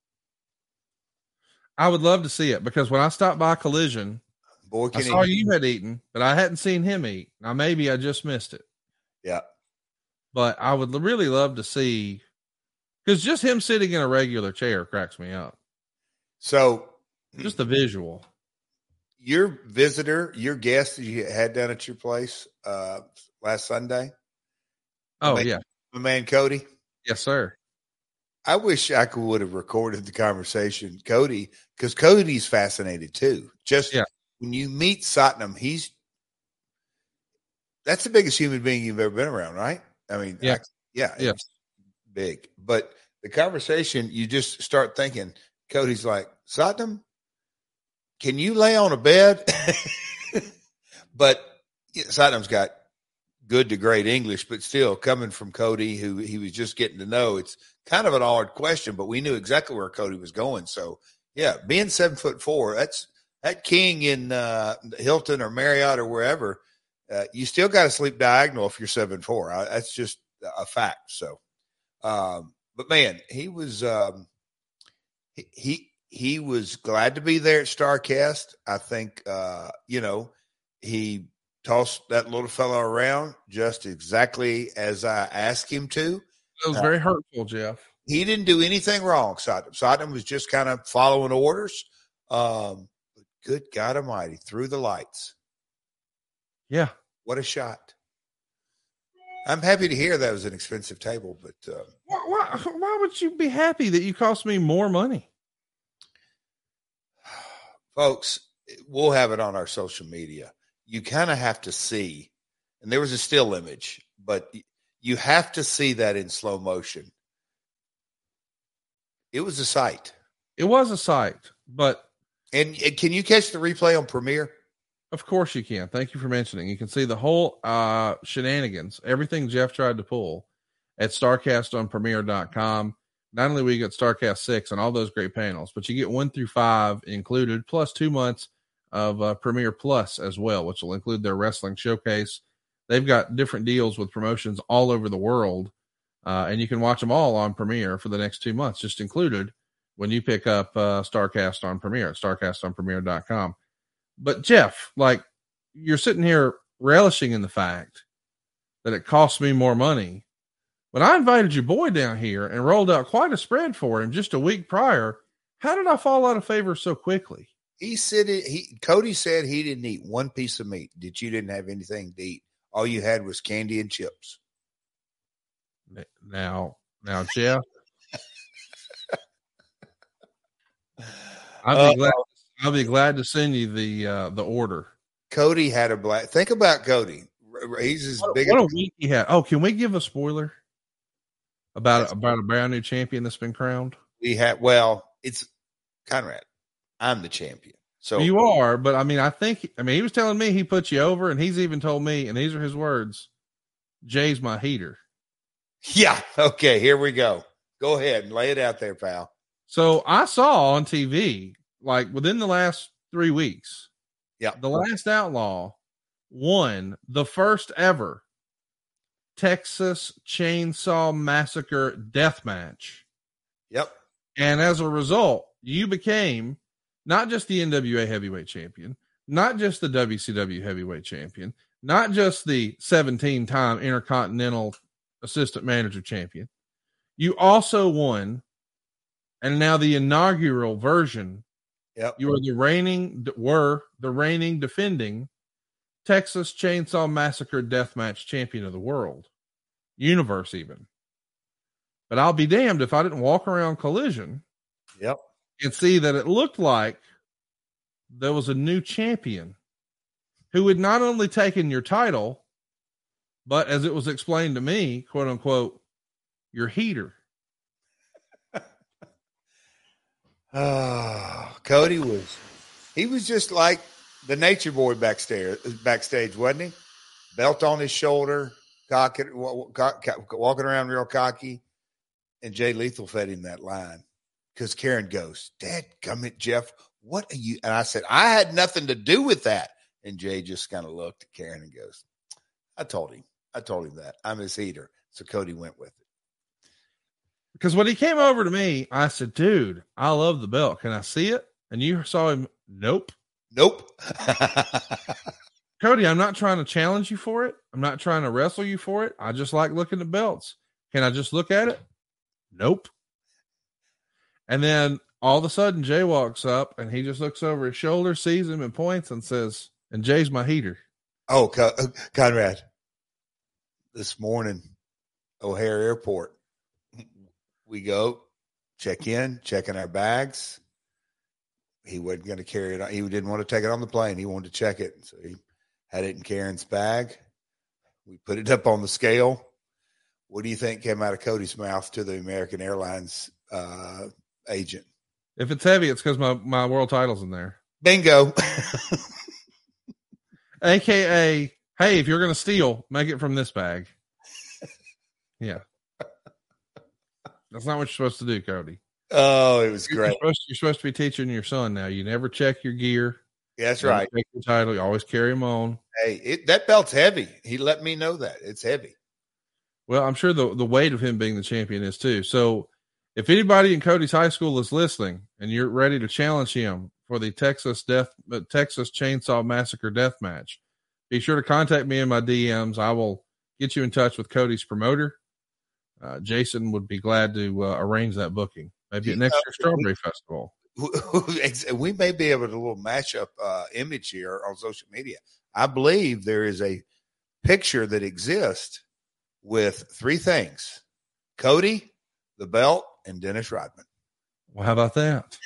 I would love to see it because when I stopped by Collision, Boy, can I saw he- you had eaten, but I hadn't seen him eat. Now, maybe I just missed it. Yeah. But I would really love to see, because just him sitting in a regular chair cracks me up. So Just the visual. your visitor, your guest that you had down at your place uh, last Sunday. Oh, my man, yeah. My man, Cody. Yes, sir. I wish I could would have recorded the conversation, Cody, because Cody's fascinated too. Just Yeah. when you meet Satnam, he's that's the biggest human being you've ever been around, right? I mean, Yeah. I, yeah, Yeah. it's big. But the conversation, you just start thinking, Cody's like, Satnam, can you lay on a bed? But yeah, Satnam's got good to great English, but still coming from Cody, who he was just getting to know, it's kind of an odd question, but we knew exactly where Cody was going. So yeah, being seven foot four, that's that king in uh, Hilton or Marriott or wherever. Uh, you still got to sleep diagonal if you're seven four. I, that's just a fact. So, um, but man, he was um, he, he he was glad to be there at StarCast. I think uh, you know he tossed that little fellow around just exactly as I asked him to. It was very hurtful, Jeff. He didn't do anything wrong, Satnam. Satnam was just kind of following orders. Um, but good God Almighty, through the lights. Yeah. What a shot. I'm happy to hear that was an expensive table, but uh, Why, why, why would you be happy that you cost me more money? folks, we'll have it on our social media. You kind of have to see, and there was a still image, but you have to see that in slow motion. It was a sight. It was a sight, but And, and can you catch the replay on Premiere? of course you can. Thank you for mentioning. You can see the whole uh, shenanigans, everything Jeff tried to pull at starcast on premiere dot com. Not only will you get StarCast six and all those great panels, but you get one through five included, plus two months of uh, Premiere Plus as well, which will include their wrestling showcase. They've got different deals with promotions all over the world, uh, and you can watch them all on Premiere for the next two months, just included when you pick up uh, StarCast on Premiere at starcast on premiere dot com. But Jeff, like, you're sitting here relishing in the fact that it costs me more money. When I invited your boy down here and rolled out quite a spread for him just a week prior, how did I fall out of favor so quickly? He said it, he Cody said he didn't eat one piece of meat, that you didn't have anything to eat. All you had was candy and chips. Now, now, Jeff, I'll be glad. I'll be glad to send you the uh, the order. Cody had a black. Think about Cody. He's as What, big. what as, a week he had. Oh, can we give a spoiler about about a brand new champion that's been crowned? we had. Well, it's Conrad. I'm the champion. So You are, but I mean, I think, I mean, he was telling me he put you over, and he's even told me, and these are his words, Jay's my heater. yeah. Okay. Here we go. Go ahead and lay it out there, pal. So I saw on T V, like within the last three weeks, Yeah. the last outlaw won the first ever Texas Chainsaw Massacre Death Match. Yep. And as a result, you became not just the N W A heavyweight champion, not just the W C W heavyweight champion, not just the seventeen-time Intercontinental Assistant Manager champion. You also won, and now the inaugural version. Yep. You are the reigning, were the reigning defending Texas Chainsaw Massacre Deathmatch champion of the world, universe even. But I'll be damned if I didn't walk around Collision. Yep. And see that it looked like there was a new champion who had not only taken your title, but as it was explained to me, quote unquote, your heater. Oh, Cody was, he was just like the nature boy backstage, backstage, wasn't he? Belt on his shoulder, cock, walking around real cocky. And Jay Lethal fed him that line because Karen goes, Dad, come it, Jeff. What are you? And I said, I had nothing to do with that. And Jay just kind of looked at Karen and goes, I told him. I told him that. I'm his heater. So Cody went with it. Because when he came over to me, I said, dude, I love the belt. Can I see it? And you saw him. Nope. Nope. Cody, I'm not trying to challenge you for it. I'm not trying to wrestle you for it. I just like looking at belts. Can I just look at it? Nope. And then all of a sudden Jay walks up and he just looks over his shoulder, sees him and points and says, and Jay's my heater. Oh, Conrad, this morning, O'Hare Airport, we go check in, checking our bags. He wasn't going to carry it on. He didn't want to take it on the plane. He wanted to check it. So he had it in Karen's bag. We put it up on the scale. What do you think came out of Cody's mouth to the American Airlines uh, agent? If it's heavy, it's because my, my world title's in there. Bingo. A K A, hey, if you're going to steal, make it from this bag. Yeah. That's not what you're supposed to do, Cody. Oh, it was You're great. supposed, to, you're supposed to be teaching your son now. You never check your gear. Yeah, that's You never right. check your title. You always carry them on. Hey, it, that belt's heavy. He let me know that. It's heavy. Well, I'm sure the, the weight of him being the champion is too. So if anybody in Cody's high school is listening and you're ready to challenge him for the Texas death, uh, Texas Chainsaw Massacre death match, be sure to contact me in my D Ms. I will get you in touch with Cody's promoter. Uh, Jason would be glad to uh, arrange that booking. Maybe at next year's Strawberry Festival. We may be able to do a little mashup uh, image here on social media. I believe there is a picture that exists with three things: Cody, the belt, and Dennis Rodman. Well, how about that?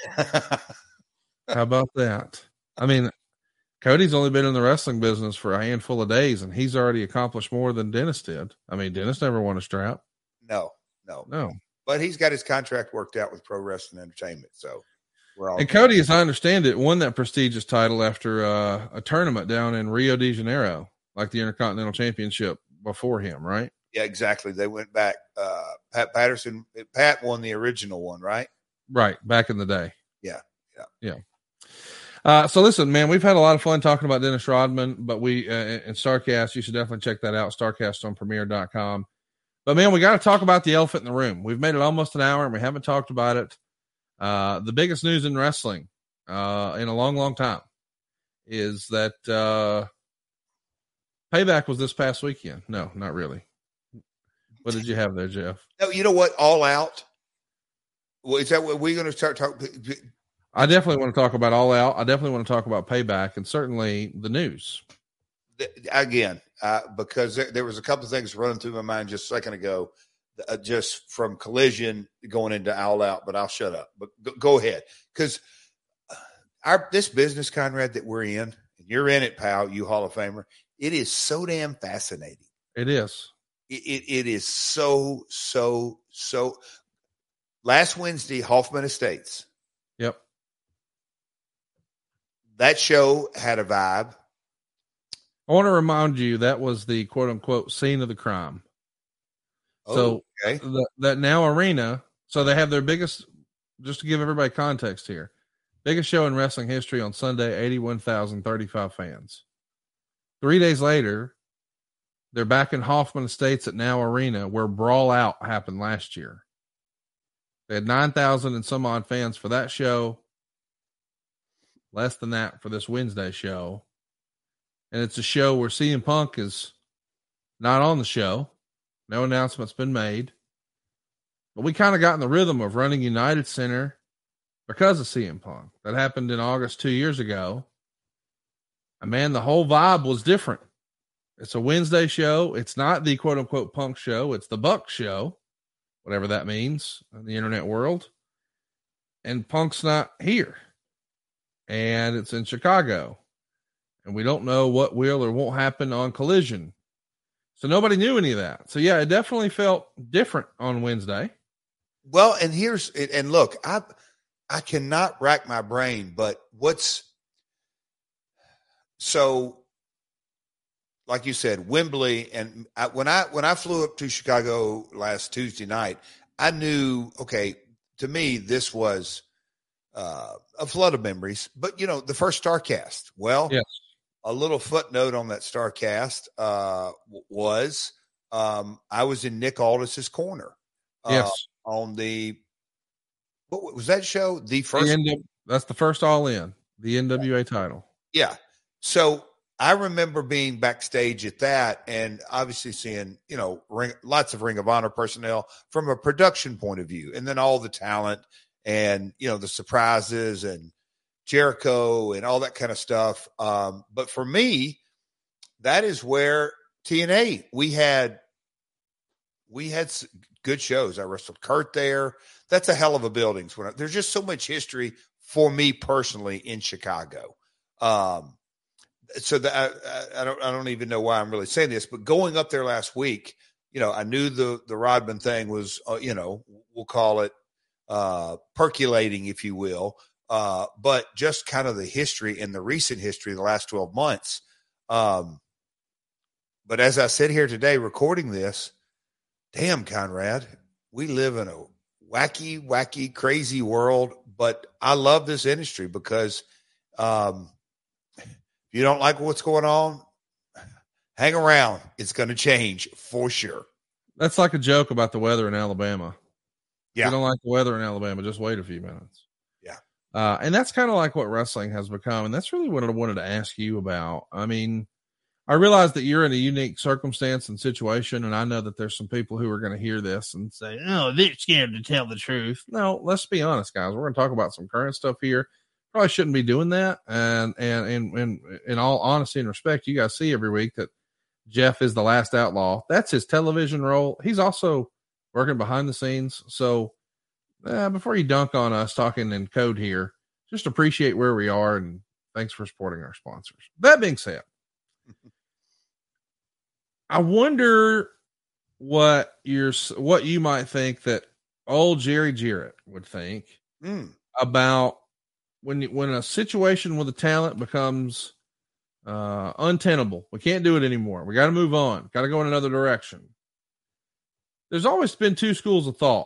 How about that? I mean, Cody's only been in the wrestling business for a handful of days, and he's already accomplished more than Dennis did. I mean, Dennis never won a strap. No, no, No. But he's got his contract worked out with Pro Wrestling Entertainment, so we're all. And Cody, as I understand it, won that prestigious title after uh, a tournament down in Rio de Janeiro, like the Intercontinental Championship before him, right? Yeah, exactly. They went back. Uh, Pat Patterson, Pat won the original one, right? Right, back in the day. Yeah, yeah, yeah. Uh, so listen, man, we've had a lot of fun talking about Dennis Rodman, but we uh, in Starcast, you should definitely check that out. Starcast on Premiere dot com. But man, we got to talk about the elephant in the room. We've made it almost an hour and we haven't talked about it. Uh, the biggest news in wrestling uh, in a long, long time is that uh, Payback was this past weekend. No, not really. What did you have there, Jeff? No, you know what? All Out. Well, is that what we're going to start talking? I definitely want to talk about All Out. I definitely want to talk about Payback and certainly the news. Again, uh, because there, there was a couple of things running through my mind just a second ago, uh, just from Collision going into All Out, but I'll shut up. But go, go ahead. Because our this business, Conrad, that we're in, and you're in it, pal, you Hall of Famer, it is so damn fascinating. It is. It, it, it is so, so, so. Last Wednesday, Hoffman Estates. Yep. That show had a vibe. I want to remind you that was the quote unquote scene of the crime. Oh, so okay. the, that Now Arena, so they have their biggest, just to give everybody context here, biggest show in wrestling history on Sunday, eighty-one thousand thirty-five fans. Three days later, They're back in Hoffman Estates at Now Arena, where Brawl Out happened last year. They had nine thousand and some odd fans for that show. Less than that for this Wednesday show. And it's a show where C M Punk is not on the show. No announcement's been made. But we kind of got in the rhythm of running United Center because of C M Punk. That happened in August two years ago. And man, the whole vibe was different. It's a Wednesday show. It's not the quote unquote Punk show. It's the Buck show, whatever that means in the internet world. And Punk's not here. And it's in Chicago. And we don't know what will or won't happen on Collision. So nobody knew any of that. So yeah, it definitely felt different on Wednesday. Well, and here's, and look, I, I cannot rack my brain, but what's, so like you said, Wembley, and I, when I, when I flew up to Chicago last Tuesday night, I knew, okay, to me, this was uh, a flood of memories, but you know, the first StarCast, well, yes. A little footnote on that StarCast uh, was um, I was in Nick Aldis's corner. Uh, yes. On the, what was that show? The first. The N W, that's the first All In, the N W A title. Yeah. So I remember being backstage at that and obviously seeing, you know, ring, lots of Ring of Honor personnel from a production point of view, and then all the talent and, you know, the surprises and Jericho and all that kind of stuff. Um, but for me, that is where T N A, we had, we had good shows. I wrestled Kurt there. That's a hell of a building. There's just so much history for me personally in Chicago. Um, so that I, I don't, I don't even know why I'm really saying this, but going up there last week, you know, I knew the, the Rodman thing was, uh, you know, we'll call it, uh, percolating, if you will. Uh, but just kind of the history and the recent history of the last twelve months. Um, but as I sit here today recording this, damn, Conrad, we live in a wacky, wacky, crazy world. But I love this industry because um, if you don't like what's going on, hang around. It's going to change for sure. That's like a joke about the weather in Alabama. Yeah. If you don't like the weather in Alabama, just wait a few minutes. Yeah. Uh, and that's kind of like what wrestling has become. And that's really what I wanted to ask you about. I mean, I realize that you're in a unique circumstance and situation, and I know that there's some people who are going to hear this and say, Oh, they're scared to tell the truth. no, let's be honest, guys. We're going to talk about some current stuff here. Probably shouldn't be doing that. And, and, and, and in all honesty and respect, you guys see every week that Jeff is the last outlaw. That's his television role. He's also working behind the scenes. So uh, before you dunk on us talking in code here, just appreciate where we are. And thanks for supporting our sponsors. That being said, I wonder what you're, what you might think that old Jerry Jarrett would think mm. about when, when a situation with a talent becomes uh, untenable. We can't do it anymore. We got to move on. Got to go in another direction. There's always been two schools of thought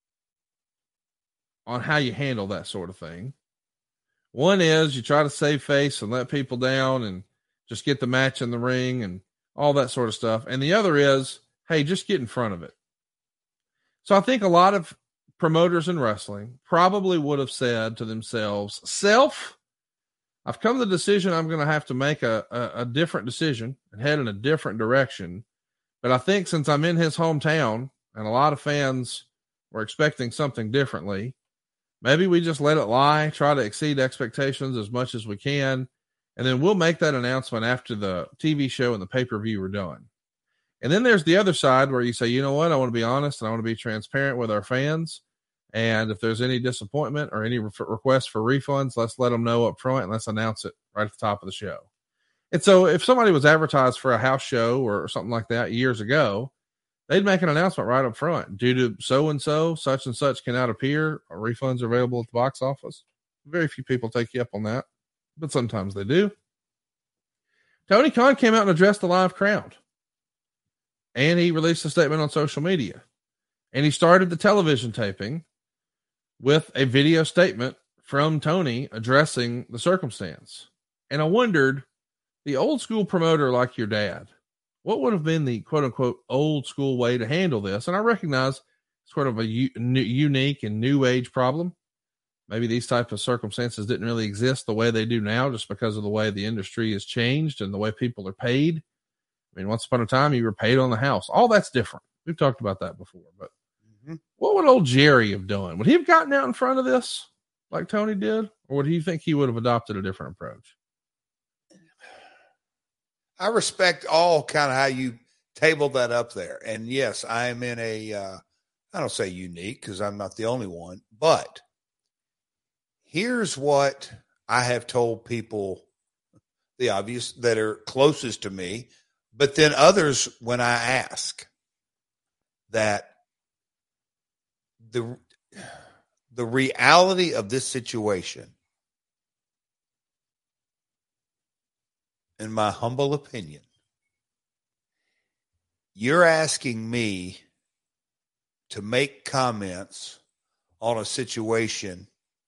on how you handle that sort of thing. One is you try to save face and let people down and just get the match in the ring and all that sort of stuff. And the other is, hey, just get in front of it. So I think a lot of promoters in wrestling probably would have said to themselves, self, I've come to the decision I'm going to have to make a, a, a different decision and head in a different direction. But I think since I'm in his hometown and a lot of fans were expecting something differently, maybe we just let it lie, try to exceed expectations as much as we can. And then we'll make that announcement after the T V show and the pay-per-view are done. And then there's the other side where you say, you know what? I want to be honest and I want to be transparent with our fans. And if there's any disappointment or any re- requests for refunds, let's let them know up front and let's announce it right at the top of the show. And so if somebody was advertised for a house show or something like that years ago, they'd make an announcement right up front. Due to so-and-so, such and such cannot appear. Refunds are available at the box office. Very few people take you up on that, but sometimes they do. Tony Khan came out and addressed the live crowd. And he released a statement on social media. And he started the television taping with a video statement from Tony addressing the circumstance. And I wondered, the old school promoter like your dad, what would have been the quote unquote old school way to handle this? And I recognize it's sort of a u- unique and new age problem. Maybe these types of circumstances didn't really exist the way they do now, just because of the way the industry has changed and the way people are paid. I mean, once upon a time, you were paid on the house. All that's different. We've talked about that before, but mm-hmm. What would old Jerry have done? Would he have gotten out in front of this like Tony did? Or would he think he would have adopted a different approach? I respect all kind of how you tabled that up there. And yes, I am in a, uh, I don't say unique because I'm not the only one, but here's what I have told people, the obvious, that are closest to me, but then others when I ask, that the the reality of this situation, in my humble opinion, you're asking me to make comments on a situation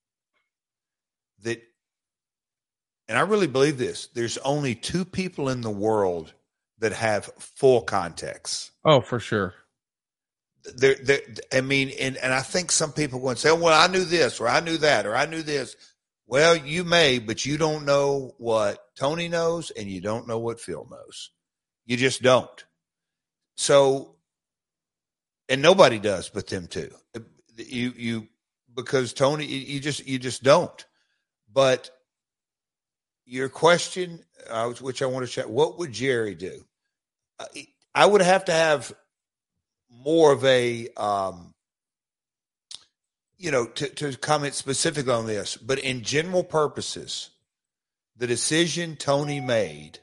that, and I really believe this, there's only two people in the world that have full context. Oh, for sure. There, there, I mean, and, and I think some people go and say, well, I knew this, or I knew that, or I knew this. Well, you may, but you don't know what Tony knows, and you don't know what Phil knows. You just don't. So, and nobody does but them two. You, you, because Tony, you just, you just don't. But your question, uh, which I want to check, what would Jerry do? Uh, I would have to have more of a, um, you know, to, to comment specifically on this, but in general purposes, the decision Tony made,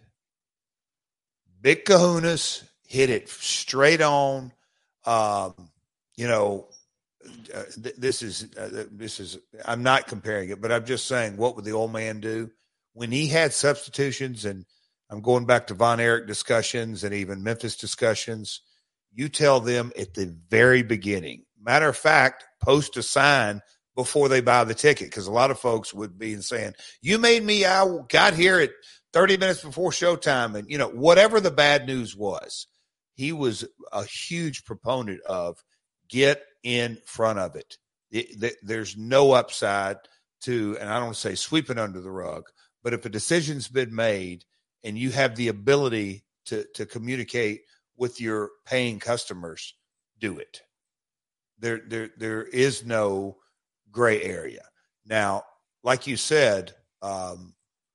big kahunas, hit it straight on. Um, you know, uh, th- this is, uh, this is, I'm not comparing it, but I'm just saying, what would the old man do when he had substitutions? And I'm going back to Von Erich discussions and even Memphis discussions. You tell them at the very beginning. Matter of fact, post a sign before they buy the ticket, because a lot of folks would be saying, you made me, I got here at thirty minutes before showtime. And, you know, whatever the bad news was, he was a huge proponent of get in front of it. It, it there's no upside to, and I don't say sweep it under the rug, but if a decision's been made and you have the ability to, to communicate with your paying customers, do it. There, there, there is no gray area. Now, like you said, um,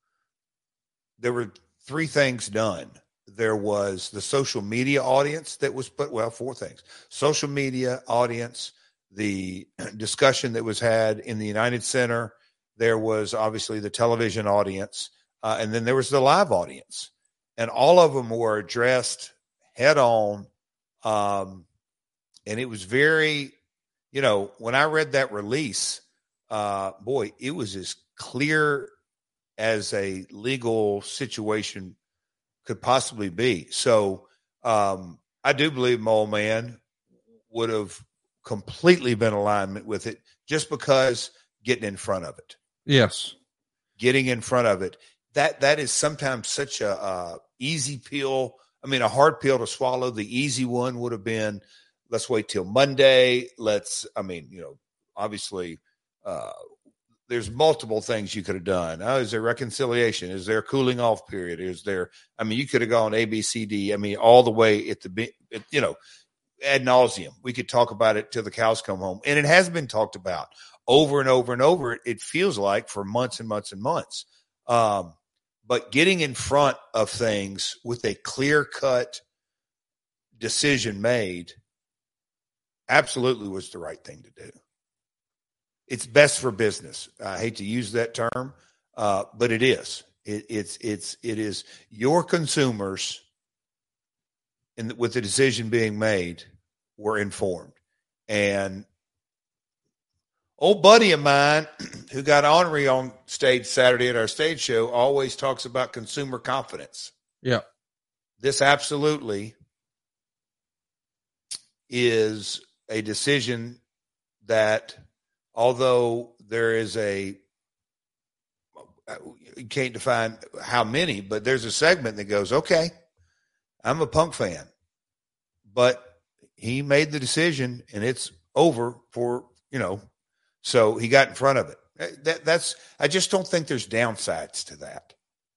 there were three things done. There was the social media audience that was put, well, four things. Social media audience, the discussion that was had in the United Center, there was obviously the television audience, uh, and then there was the live audience. And all of them were addressed head on. Um, and it was very, you know, when I read that release, uh, boy, it was as clear as a legal situation could possibly be. So um, I do believe my old man would have completely been in alignment with it, just because getting in front of it. Yes. Getting in front of it. That, that is sometimes such a uh, easy pill. I mean, a hard pill to swallow. The easy one would have been, let's wait till Monday. Let's, I mean, you know, obviously uh, there's multiple things you could have done. Oh, is there reconciliation? Is there a cooling off period? Is there, I mean, you could have gone A, B, C, D. I mean, all the way at the, at, you know, ad nauseum. We could talk about it till the cows come home. And it has been talked about over and over and over. It feels like for months and months and months. Um, but getting in front of things with a clear cut decision made absolutely was the right thing to do. It's best for business. I hate to use that term, uh, but it is. It, it's it's it is your consumers, and with the decision being made, were informed. And old buddy of mine who got ornery on stage Saturday at our stage show always talks about consumer confidence. Yeah, this absolutely is a decision that, although there is a, you can't define how many, but there's a segment that goes, okay, I'm a Punk fan, but he made the decision and it's over for, you know, so he got in front of it. That, that's, I just don't think there's downsides to that.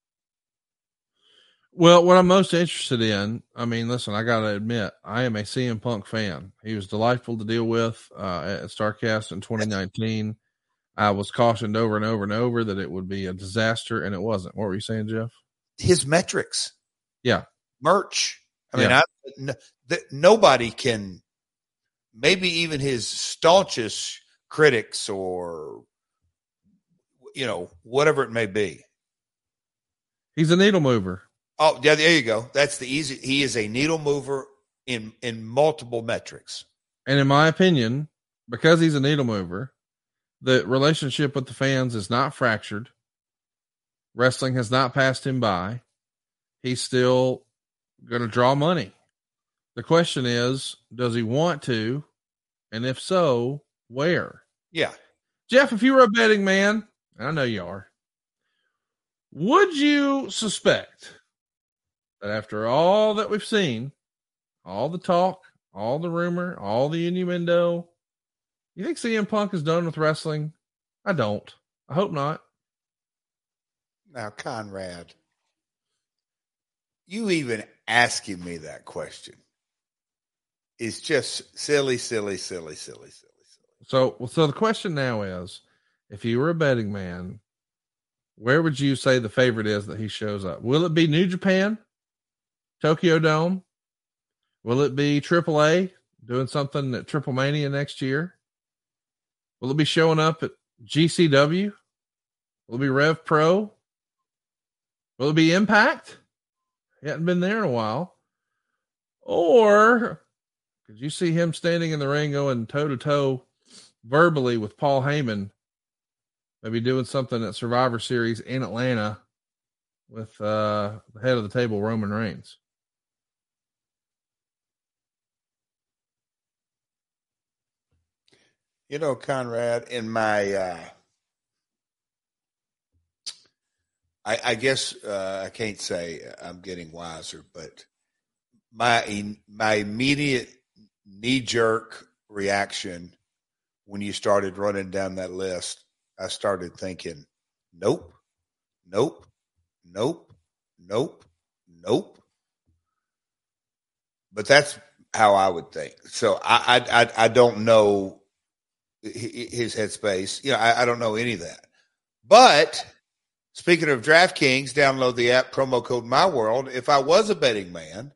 Well, what I'm most interested in, I mean, listen, I got to admit, I am a C M Punk fan. He was delightful to deal with uh, at StarCast in twenty nineteen. I was cautioned over and over and over that it would be a disaster, and it wasn't. What were you saying, Jeff? His metrics. Yeah. Merch. I mean, yeah. I, n- th- nobody can, maybe even his staunchest critics or, you know, whatever it may be. He's a needle mover. Oh, yeah, there you go. That's the easy. He is a needle mover in, in multiple metrics. And in my opinion, because he's a needle mover, the relationship with the fans is not fractured. Wrestling has not passed him by. He's still going to draw money. The question is, does he want to? And if so, where? Yeah. Jeff, if you were a betting man, and I know you are, would you suspect that after all that we've seen, all the talk, all the rumor, all the innuendo, you think C M Punk is done with wrestling? I don't. I hope not. Now, Conrad, you even asking me that question is just silly, silly, silly, silly, silly, silly. So, so the question now is, if you were a betting man, where would you say the favorite is that he shows up? Will it be New Japan, Tokyo Dome? Will it be Triple A doing something at Triple Mania next year? Will it be showing up at G C W? Will it be Rev Pro? Will it be Impact? He hadn't been there in a while. Or could you see him standing in the ring going toe to toe verbally with Paul Heyman? Maybe doing something at Survivor Series in Atlanta with uh, the head of the table, Roman Reigns. You know, Conrad, in my, uh, I, I guess uh, I can't say I'm getting wiser, but my my immediate knee-jerk reaction when you started running down that list, I started thinking, nope, nope, nope, nope, nope. But that's how I would think. So I I I, I don't know his headspace. You know, I, I don't know any of that. But speaking of DraftKings, download the app, promo code MyWorld. If I was a betting man,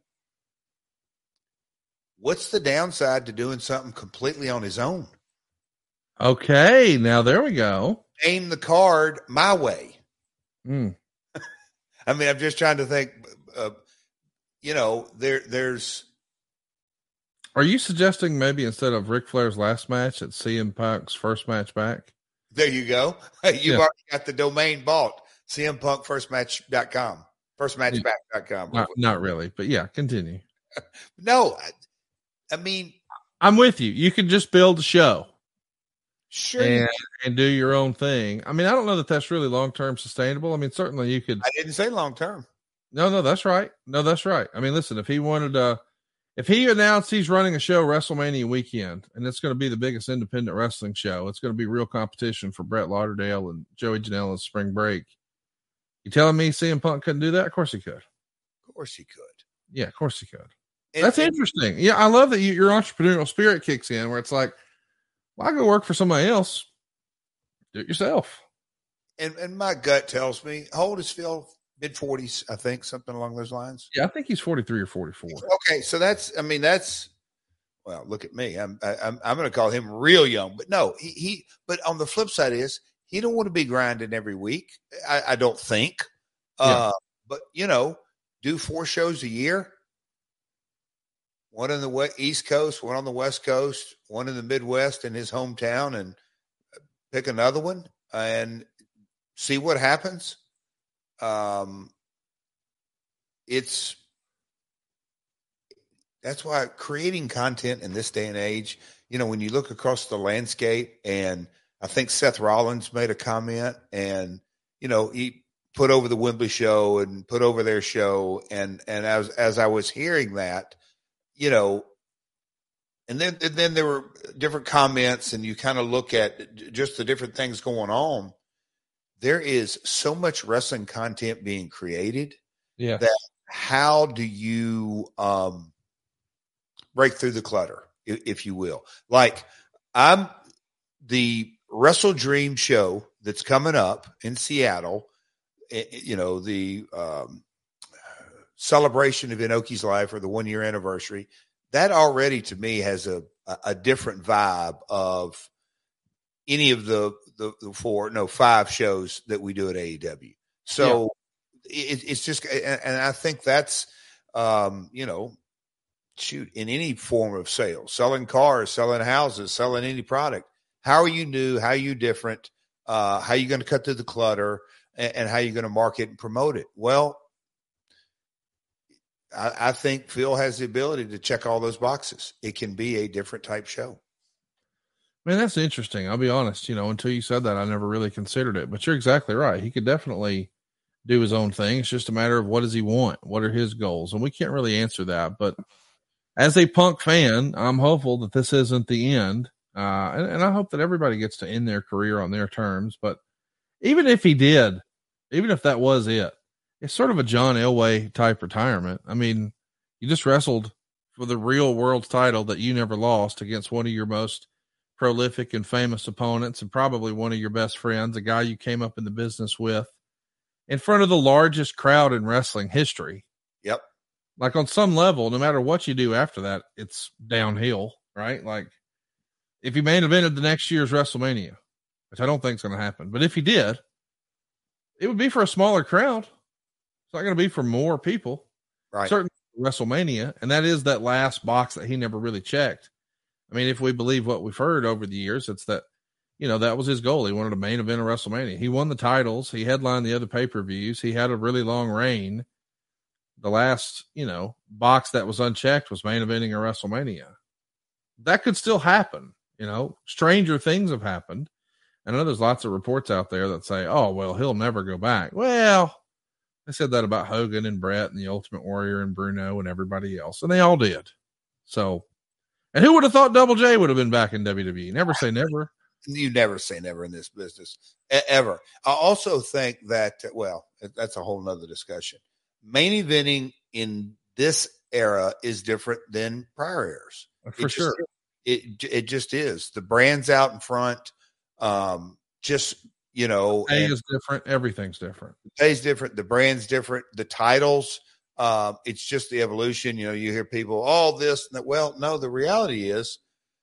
what's the downside to doing something completely on his own? Okay, now there we go. Aim the card my way. Mm. I mean, I'm just trying to think. Uh, you know, there there's. Are you suggesting maybe instead of Ric Flair's last match, it's C M Punk's first match back? There you go. You've yeah. already got the domain bought. C M Punk first match dot com. first match back dot com. Not, not really, but yeah, continue. No, I, I mean. I'm with you. You could just build a show. Sure. And, and do your own thing. I mean, I don't know that that's really long-term sustainable. I mean, certainly you could. I didn't say long-term. No, no, that's right. No, that's right. I mean, listen, if he wanted to, if he announced he's running a show WrestleMania weekend, and it's going to be the biggest independent wrestling show, it's going to be real competition for Brett Lauderdale and Joey Janela's spring break. You telling me C M Punk couldn't do that? Of course he could. Of course he could. Yeah, of course he could. And, that's and, interesting. Yeah, I love that you, your entrepreneurial spirit kicks in where it's like, well, I go work for somebody else. Do it yourself. And and my gut tells me, how old is Phil? Mid forties, I think, something along those lines. Yeah, I think he's forty-three or forty-four. Okay, so that's, I mean, that's, well, look at me. I'm I, I'm I'm going to call him real young, but no, he he. But on the flip side is he don't want to be grinding every week. I, I don't think. Yeah. Uh, but you know, do four shows a year. One on the East Coast, one on the West Coast, one in the Midwest in his hometown, and pick another one and see what happens. Um, it's that's why creating content in this day and age, you know, when you look across the landscape, and I think Seth Rollins made a comment, and you know, he put over the Wembley show and put over their show. And, and as, as I was hearing that, you know, and then, and then there were different comments, and you kind of look at just the different things going on. There is so much wrestling content being created. Yeah. That how do you, um, break through the clutter, if, if you will? Like, I'm the Wrestle Dream show that's coming up in Seattle, you know, the um, celebration of Inoki's life, or the one year anniversary, that already to me has a, a different vibe of any of the, the, the four, no, five shows that we do at A E W. So yeah. it, it's just, and, and I think that's, um, you know, shoot, in any form of sales, selling cars, selling houses, selling any product. How are you new? How are you different? Uh, how are you going to cut through the clutter, and, and how are you going to market and promote it? Well, I, I think Phil has the ability to check all those boxes. It can be a different type show. Man, that's interesting. I'll be honest, you know, until you said that, I never really considered it, but you're exactly right. He could definitely do his own thing. It's just a matter of what does he want? What are his goals? And we can't really answer that, but as a Punk fan, I'm hopeful that this isn't the end. Uh, and, and I hope that everybody gets to end their career on their terms. But even if he did, even if that was it, it's sort of a John Elway type retirement. I mean, you just wrestled for the real world's title that you never lost against one of your most prolific and famous opponents, and probably one of your best friends, a guy you came up in the business with, in front of the largest crowd in wrestling history. Yep. Like, on some level, no matter what you do after that, it's downhill, right? Like, if he main evented the next year's WrestleMania, which I don't think is going to happen, but if he did, it would be for a smaller crowd. It's not going to be for more people. Right. Certainly WrestleMania, and that is that last box that he never really checked. I mean, if we believe what we've heard over the years, it's that, you know, that was his goal. He wanted a main event of WrestleMania. He won the titles. He headlined the other pay-per-views. He had a really long reign. The last, you know, box that was unchecked was main eventing a WrestleMania. That could still happen. You know, stranger things have happened. And I know there's lots of reports out there that say, oh, well, he'll never go back. Well, I said that about Hogan and Brett and the Ultimate Warrior and Bruno and everybody else, and they all did. So, and who would have thought Double J would have been back in W W E? Never say never. You never say never in this business, ever. I also think that, well, that's a whole nother discussion. Main eventing in this era is different than prior eras. For it sure. Just, it, it just is. The brand's out in front. Um, just, you know. The pay is different. Everything's different. The pay's different. The brand's different. The titles, uh, it's just the evolution. You know, you hear people, all this. And that. Well, no, the reality is,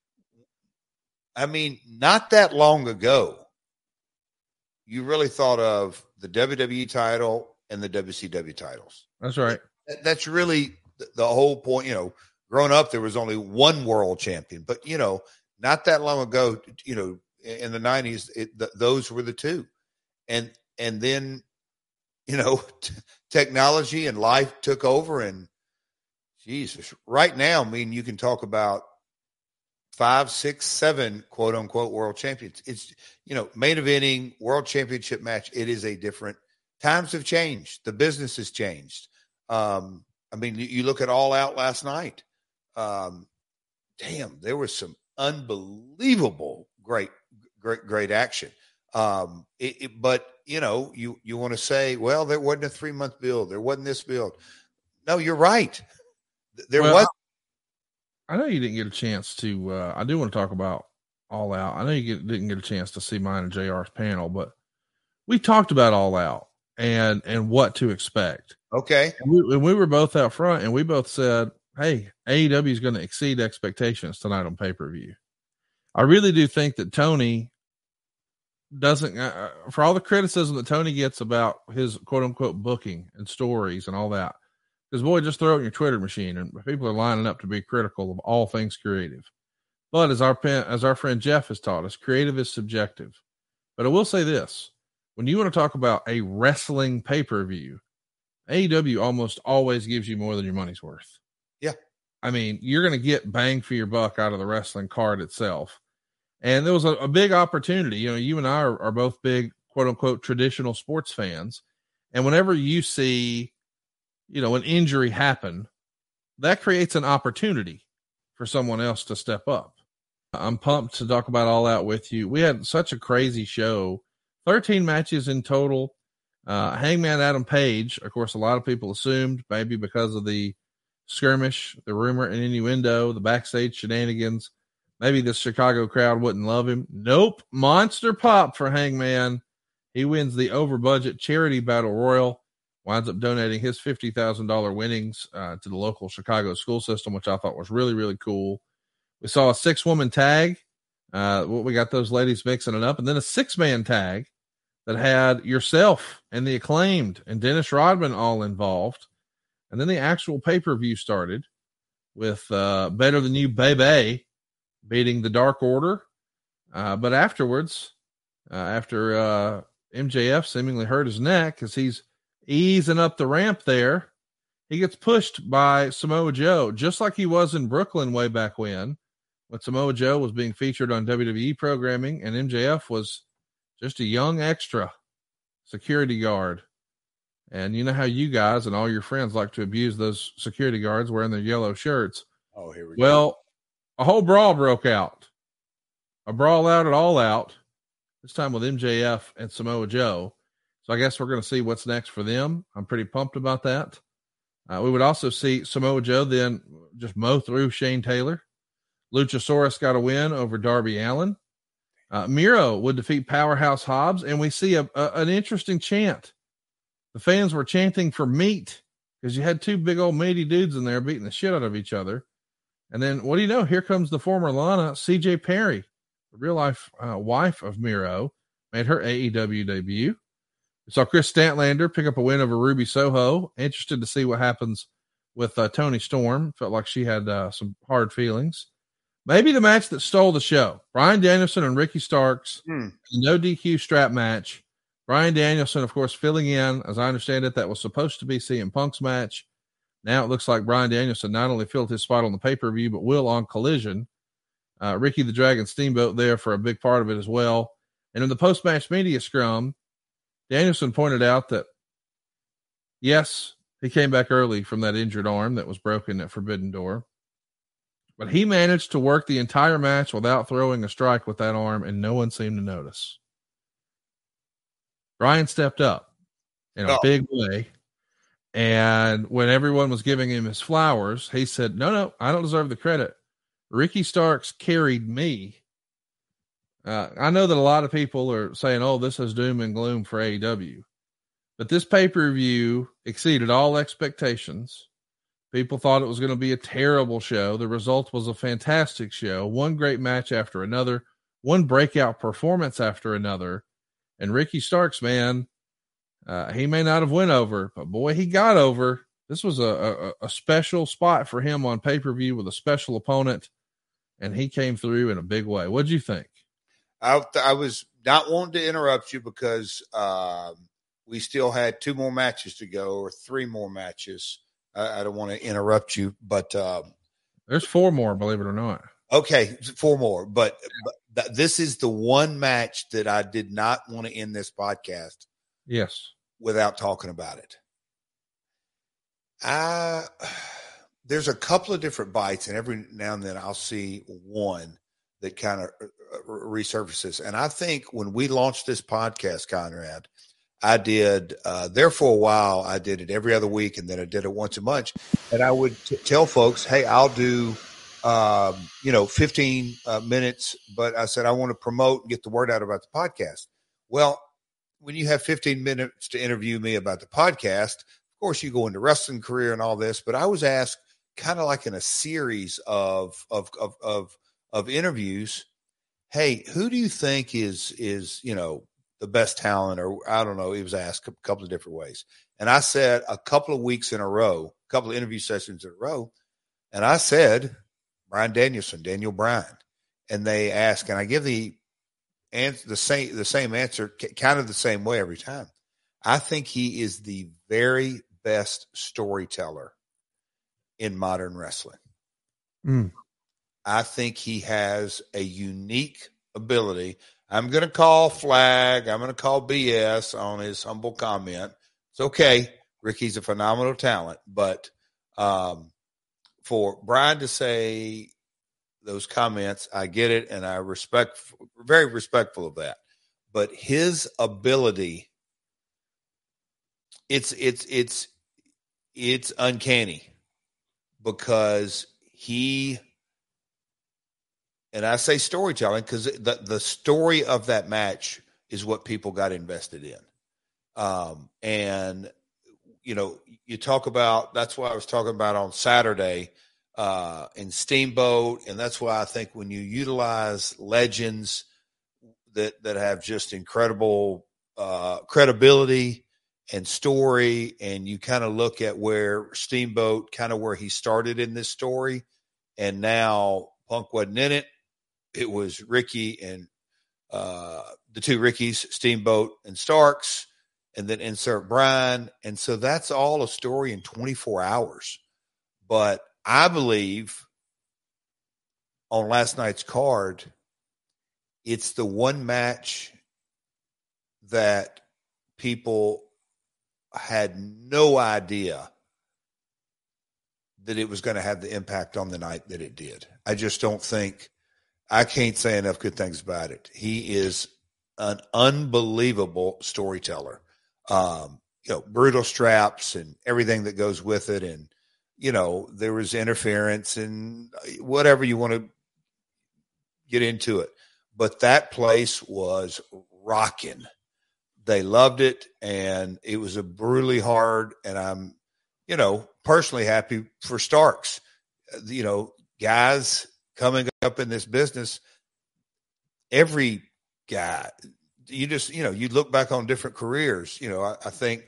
I mean, not that long ago, you really thought of the W W E title and the W C W titles. That's right. That, that's really the, the whole point. You know, growing up, there was only one world champion, but, you know, not that long ago, you know, in the nineties, it, th- those were the two. And, and then, you know, t- technology and life took over, and Jesus, right now, I mean, you can talk about five, six, seven, quote unquote, world champions. It's, you know, main eventing, world championship match. It is a different, times have changed. The business has changed. Um, I mean, you, you look at All Out last night. Um, damn, there was some unbelievable, great, great, great action. Um, it, it, but you know, you, you want to say, well, there wasn't a three month build. There wasn't this build. No, you're right. There well, was. I know you didn't get a chance to, uh, I do want to talk about All Out. I know you get, didn't get a chance to see mine and J R's panel, but we talked about All Out and, and what to expect. Okay. And we, and we were both out front, and we both said, hey, A E W is going to exceed expectations tonight on pay-per-view. I really do think that Tony doesn't, uh, for all the criticism that Tony gets about his quote unquote booking and stories and all that, because boy, just throw it in your Twitter machine, and people are lining up to be critical of all things creative. But as our as our friend Jeff has taught us, creative is subjective. But I will say this: when you want to talk about a wrestling pay-per-view, A E W almost always gives you more than your money's worth. Yeah. I mean, you're going to get bang for your buck out of the wrestling card itself. And there was a, a big opportunity. You know, you and I are, are both big, quote unquote, traditional sports fans. And whenever you see, you know, an injury happen, that creates an opportunity for someone else to step up. I'm pumped to talk about All Out with you. We had such a crazy show, thirteen matches in total. Uh, Hangman Adam Page, of course, a lot of people assumed maybe because of the skirmish, the rumor and innuendo, the backstage shenanigans, maybe the Chicago crowd wouldn't love him. Nope. Monster pop for Hangman. He wins the over budget charity battle royal, winds up donating his fifty thousand dollars winnings uh, to the local Chicago school system, which I thought was really, really cool. We saw a six woman tag. Uh, we got those ladies mixing it up, and then a six man tag that had yourself and the Acclaimed and Dennis Rodman all involved. And then the actual pay-per-view started with uh, Better Than You, Baby, beating the Dark Order. Uh, but afterwards, uh, after uh, M J F seemingly hurt his neck as he's easing up the ramp there, he gets pushed by Samoa Joe, just like he was in Brooklyn way back when, when Samoa Joe was being featured on W W E programming and M J F was just a young extra security guard. And you know how you guys and all your friends like to abuse those security guards wearing their yellow shirts. Oh, here we well, go. Well, a whole brawl broke out. A brawl out at All Out, this time with M J F and Samoa Joe. So I guess we're going to see what's next for them. I'm pretty pumped about that. Uh, we would also see Samoa Joe then just mow through Shane Taylor. Luchasaurus got a win over Darby Allin. Uh, Miro would defeat Powerhouse Hobbs, and we see a, a an interesting chant. The fans were chanting for meat because you had two big old meaty dudes in there beating the shit out of each other. And then, what do you know? Here comes the former Lana, C J Perry, the real life uh, wife of Miro, made her A E W debut. We saw Chris Statlander pick up a win over Ruby Soho. Interested to see what happens with uh, Toni Storm. Felt like she had uh, some hard feelings. Maybe the match that stole the show. Bryan Danielson and Ricky Starks. Hmm. No D Q strap match. Bryan Danielson, of course, filling in. As I understand it, that was supposed to be C M Punk's match. Now it looks like Bryan Danielson not only filled his spot on the pay-per-view, but will on Collision. Uh, Ricky the Dragon Steamboat there for a big part of it as well. And in the post-match media scrum, Danielson pointed out that, yes, he came back early from that injured arm that was broken at Forbidden Door. But he managed to work the entire match without throwing a strike with that arm, and no one seemed to notice. Bryan stepped up in a oh. big way. And when everyone was giving him his flowers, he said, no, no, I don't deserve the credit. Ricky Starks carried me. Uh, I know that a lot of people are saying, oh, this is doom and gloom for A E W. But this pay-per-view exceeded all expectations. People thought it was going to be a terrible show. The result was a fantastic show. One great match after another. One breakout performance after another. And Ricky Starks, man, uh, he may not have went over, but boy, he got over. This was a, a, a special spot for him on pay-per-view with a special opponent, and he came through in a big way. What'd you think? I, I was not wanting to interrupt you because uh, we still had two more matches to go, or three more matches. I, I don't want to interrupt you, but um, there's four more, believe it or not. Okay, four more, but, but th- this is the one match that I did not want to end this podcast. Yes, without talking about it. I there's a couple of different bites, and every now and then I'll see one that kind of resurfaces. And I think when we launched this podcast, Conrad, I did uh, there for a while. I did it every other week, and then I did it once a month. And I would t- tell folks, "Hey, I'll do, um, you know, fifteen uh, minutes." But I said I want to promote and get the word out about the podcast. Well, when you have fifteen minutes to interview me about the podcast, of course, you go into wrestling career and all this. But I was asked, kind of like in a series of of of of, of interviews, "Hey, who do you think is is you know?" the best talent, or I don't know, he was asked a couple of different ways. And I said a couple of weeks in a row, a couple of interview sessions in a row, and I said, Bryan Danielson, Daniel Bryan. And they ask, and I give the answer, the same, the same answer, kind of the same way every time. I think he is the very best storyteller in modern wrestling. Mm. I think he has a unique ability. I'm going to call flag. I'm going to call B S on his humble comment, It's okay. Ricky's a phenomenal talent, but um, for Brian to say those comments, I get it, and I respect, very respectful of that. But his ability, it's it's it's it's uncanny because he, and I say storytelling because the the story of that match is what people got invested in. Um, and, you know, you talk about, that's why I was talking about on Saturday uh, in Steamboat. And that's why I think when you utilize legends that, that have just incredible uh, credibility and story, and you kind of look at where Steamboat, kind of where he started in this story, and now Punk wasn't in it. It was Ricky and uh, the two Rickies, Steamboat and Starks, and then insert Brian. And so that's all a story in twenty-four hours. But I believe on last night's card, it's the one match that people had no idea that it was going to have the impact on the night that it did. I just don't think, I can't say enough good things about it. He is an unbelievable storyteller. Um, you know, brutal straps and everything that goes with it. And, you know, there was interference and whatever you want to get into it. But that place was rocking. They loved it, and it was a brutally hard, and I'm, you know, personally happy for Starks. You know, guys coming up in this business, every guy, you just, you know, you look back on different careers. You know, I, I think,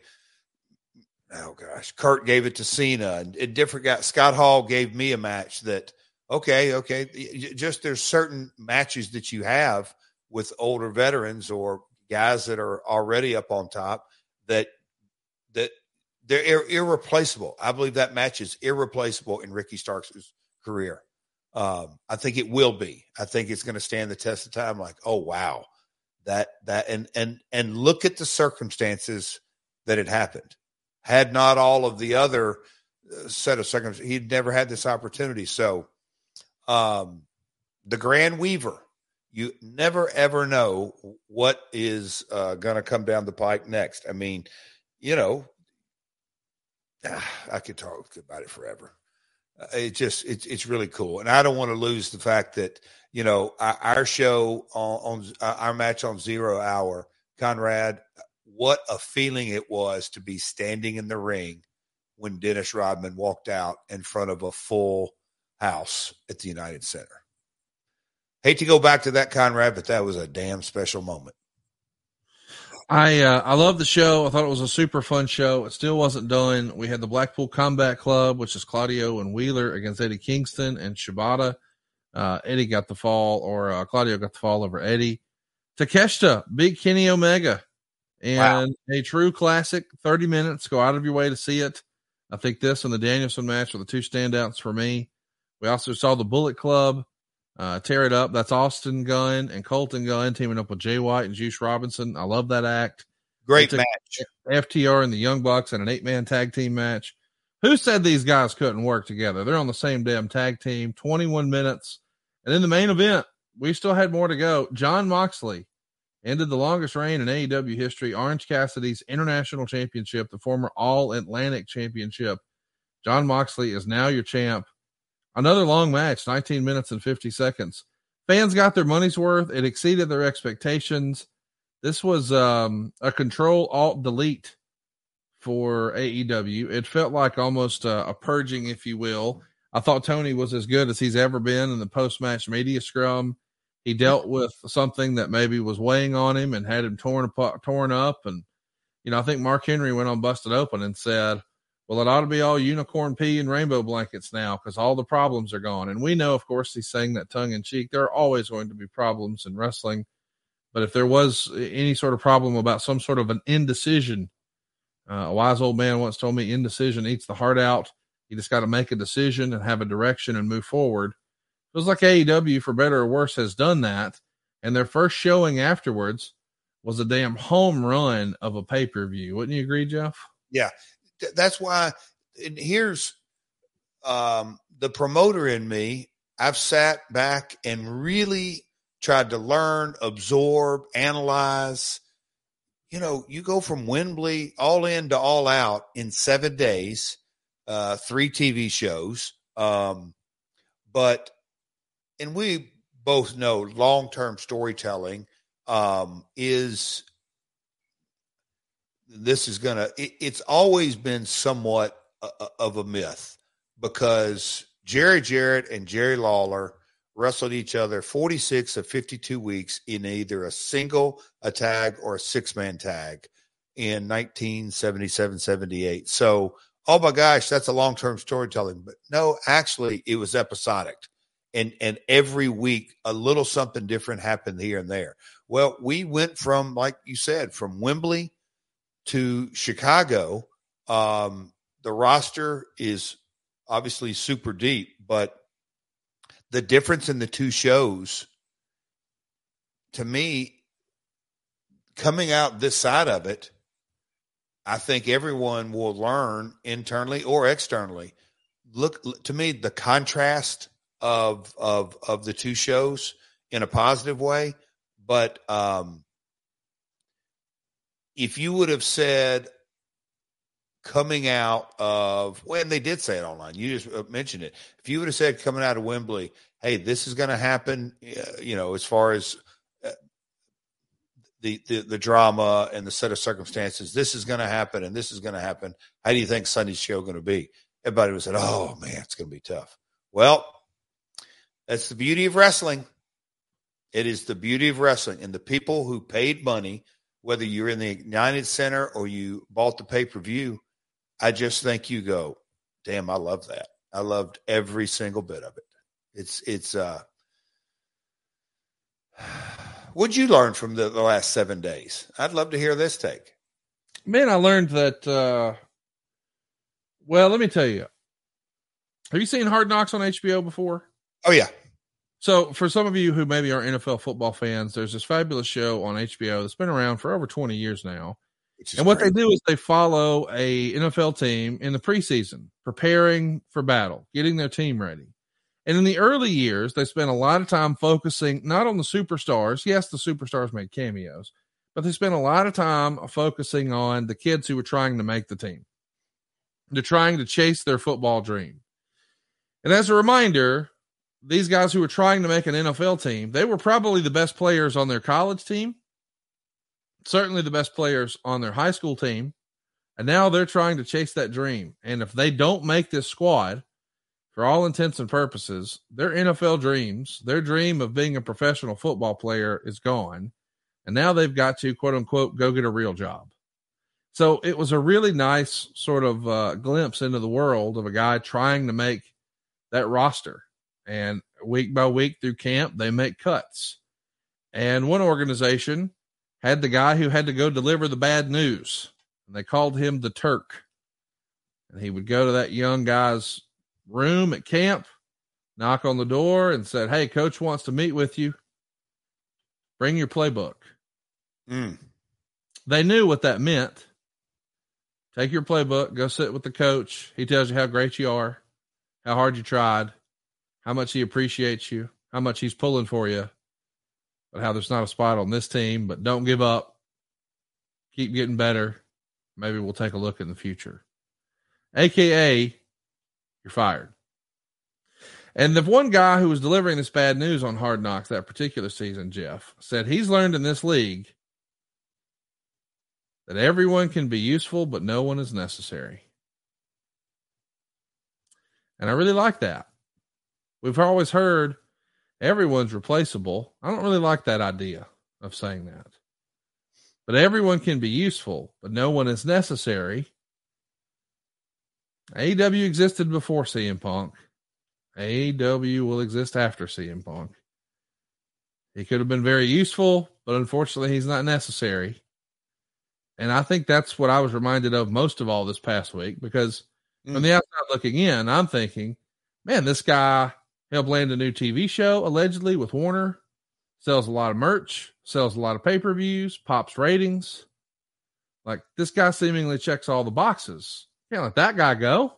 oh gosh, Kurt gave it to Cena, and a different guy. Scott Hall gave me a match that, okay, okay, just there's certain matches that you have with older veterans or guys that are already up on top that that they're ir- irreplaceable. I believe that match is irreplaceable in Ricky Starks' career. Um, I think it will be. I think it's going to stand the test of time. Like, oh wow, that that and and and look at the circumstances that it happened. Had not all of the other set of circumstances, he'd never had this opportunity. So, um, the Grand Weaver, you never ever know what is uh, going to come down the pike next. I mean, you know, I could talk about it forever. Uh, it just, it's, it's really cool. And I don't want to lose the fact that, you know, our, our show on, on uh, our match on Zero Hour, Conrad, what a feeling it was to be standing in the ring when Dennis Rodman walked out in front of a full house at the United Center. Hate to go back to that, Conrad, but that was a damn special moment. I uh, I love the show. I thought it was a super fun show. It still wasn't done. We had the Blackpool Combat Club, which is Claudio and Wheeler against Eddie Kingston and Shibata. Uh, Eddie got the fall, or uh, Claudio got the fall over Eddie. Takeshita, Big Kenny Omega, and wow. A true classic. thirty minutes. Go out of your way to see it. I think this and the Danielson match were the two standouts for me. We also saw the Bullet Club. Uh, tear it up. That's Austin Gunn and Colton Gunn teaming up with Jay White and Juice Robinson. I love that act. Great match. F T R and the Young Bucks in an eight-man tag team match. Who said these guys couldn't work together? They're on the same damn tag team. twenty-one minutes. And in the main event, we still had more to go. Jon Moxley ended the longest reign in A E W history. Orange Cassidy's International Championship, the former All-Atlantic Championship. Jon Moxley is now your champ. Another long match, nineteen minutes and fifty seconds. Fans got their money's worth. It exceeded their expectations. This was um, a control alt delete for A E W. It felt like almost a, a purging, if you will. I thought Tony was as good as he's ever been in the post-match media scrum. He dealt with something that maybe was weighing on him and had him torn apart, torn up. And, you know, I think Mark Henry went on Busted Open and said, well, it ought to be all unicorn pee and rainbow blankets now because all the problems are gone. And we know, of course, he's saying that tongue in cheek. There are always going to be problems in wrestling. But if there was any sort of problem about some sort of an indecision, uh, a wise old man once told me indecision eats the heart out. You just got to make a decision and have a direction and move forward. It feels like A E W, for better or worse, has done that. And their first showing afterwards was a damn home run of a pay-per-view. Wouldn't you agree, Jeff? Yeah. Th- That's why, and here's um, the promoter in me. I've sat back and really tried to learn, absorb, analyze. You know, you go from Wembley all in to all out in seven days, uh, three T V shows. Um, but, and we both know long-term storytelling um, is, this is going to, it, it's always been somewhat a, a, of a myth because Jerry Jarrett and Jerry Lawler wrestled each other forty-six of fifty-two weeks in either a single, a tag, or a six-man tag in nineteen seventy-seven seventy-eight. So, oh my gosh, that's a long-term storytelling. But no, actually, it was episodic. And, and every week, a little something different happened here and there. Well, we went from, like you said, from Wembley to Chicago. Um, the roster is obviously super deep, but the difference in the two shows, to me, coming out this side of it, I think everyone will learn internally or externally. Look, to me, the contrast of of of the two shows in a positive way. But um, if you would have said coming out of, when they did say it online, you just mentioned it. If you would have said coming out of Wembley, hey, this is going to happen, uh, you know, as far as uh, the, the the drama and the set of circumstances, this is going to happen and this is going to happen. How do you think Sunday's show going to be? Everybody would have said, oh, man, it's going to be tough. Well, that's the beauty of wrestling. It is the beauty of wrestling. And the people who paid money, whether you're in the United Center or you bought the pay-per-view, I just think you go, damn, I love that. I loved every single bit of it. It's, it's, uh, what'd you learn from the, the last seven days? I'd love to hear this take. Man, I learned that, uh, well, let me tell you, have you seen Hard Knocks on H B O before? Oh, yeah. So for some of you who maybe aren't N F L football fans, there's this fabulous show on H B O that's been around for over twenty years now. And what great. They do is they follow a N F L team in the preseason, preparing for battle, getting their team ready. And in the early years, they spent a lot of time focusing not on the superstars. Yes, the superstars made cameos, but they spent a lot of time focusing on the kids who were trying to make the team. They're trying to chase their football dream. And as a reminder, these guys who were trying to make an N F L team, they were probably the best players on their college team, certainly the best players on their high school team, and now they're trying to chase that dream. And if they don't make this squad, for all intents and purposes, their N F L dreams, their dream of being a professional football player is gone, and now they've got to, quote-unquote, go get a real job. So it was a really nice sort of uh, glimpse into the world of a guy trying to make that roster. And week by week through camp, they make cuts. And one organization had the guy who had to go deliver the bad news. And they called him the Turk. And he would go to that young guy's room at camp, knock on the door and said, hey, coach wants to meet with you. Bring your playbook. Mm. They knew what that meant. Take your playbook, go sit with the coach. He tells you how great you are, how hard you tried, how much he appreciates you, how much he's pulling for you, but how there's not a spot on this team, but don't give up. Keep getting better. Maybe we'll take a look in the future. A K A, you're fired. And the one guy who was delivering this bad news on Hard Knocks that particular season, Jeff, said he's learned in this league that everyone can be useful, but no one is necessary. And I really like that. We've always heard everyone's replaceable. I don't really like that idea of saying that. But everyone can be useful, but no one is necessary. A E W existed before C M Punk. A E W will exist after C M Punk. He could have been very useful, but unfortunately he's not necessary. And I think that's what I was reminded of most of all this past week, because mm. from the outside looking in, I'm thinking, man, this guy helped land a new T V show, allegedly, with Warner, sells a lot of merch, sells a lot of pay-per-views, pops ratings. Like, this guy seemingly checks all the boxes. Can't let that guy go.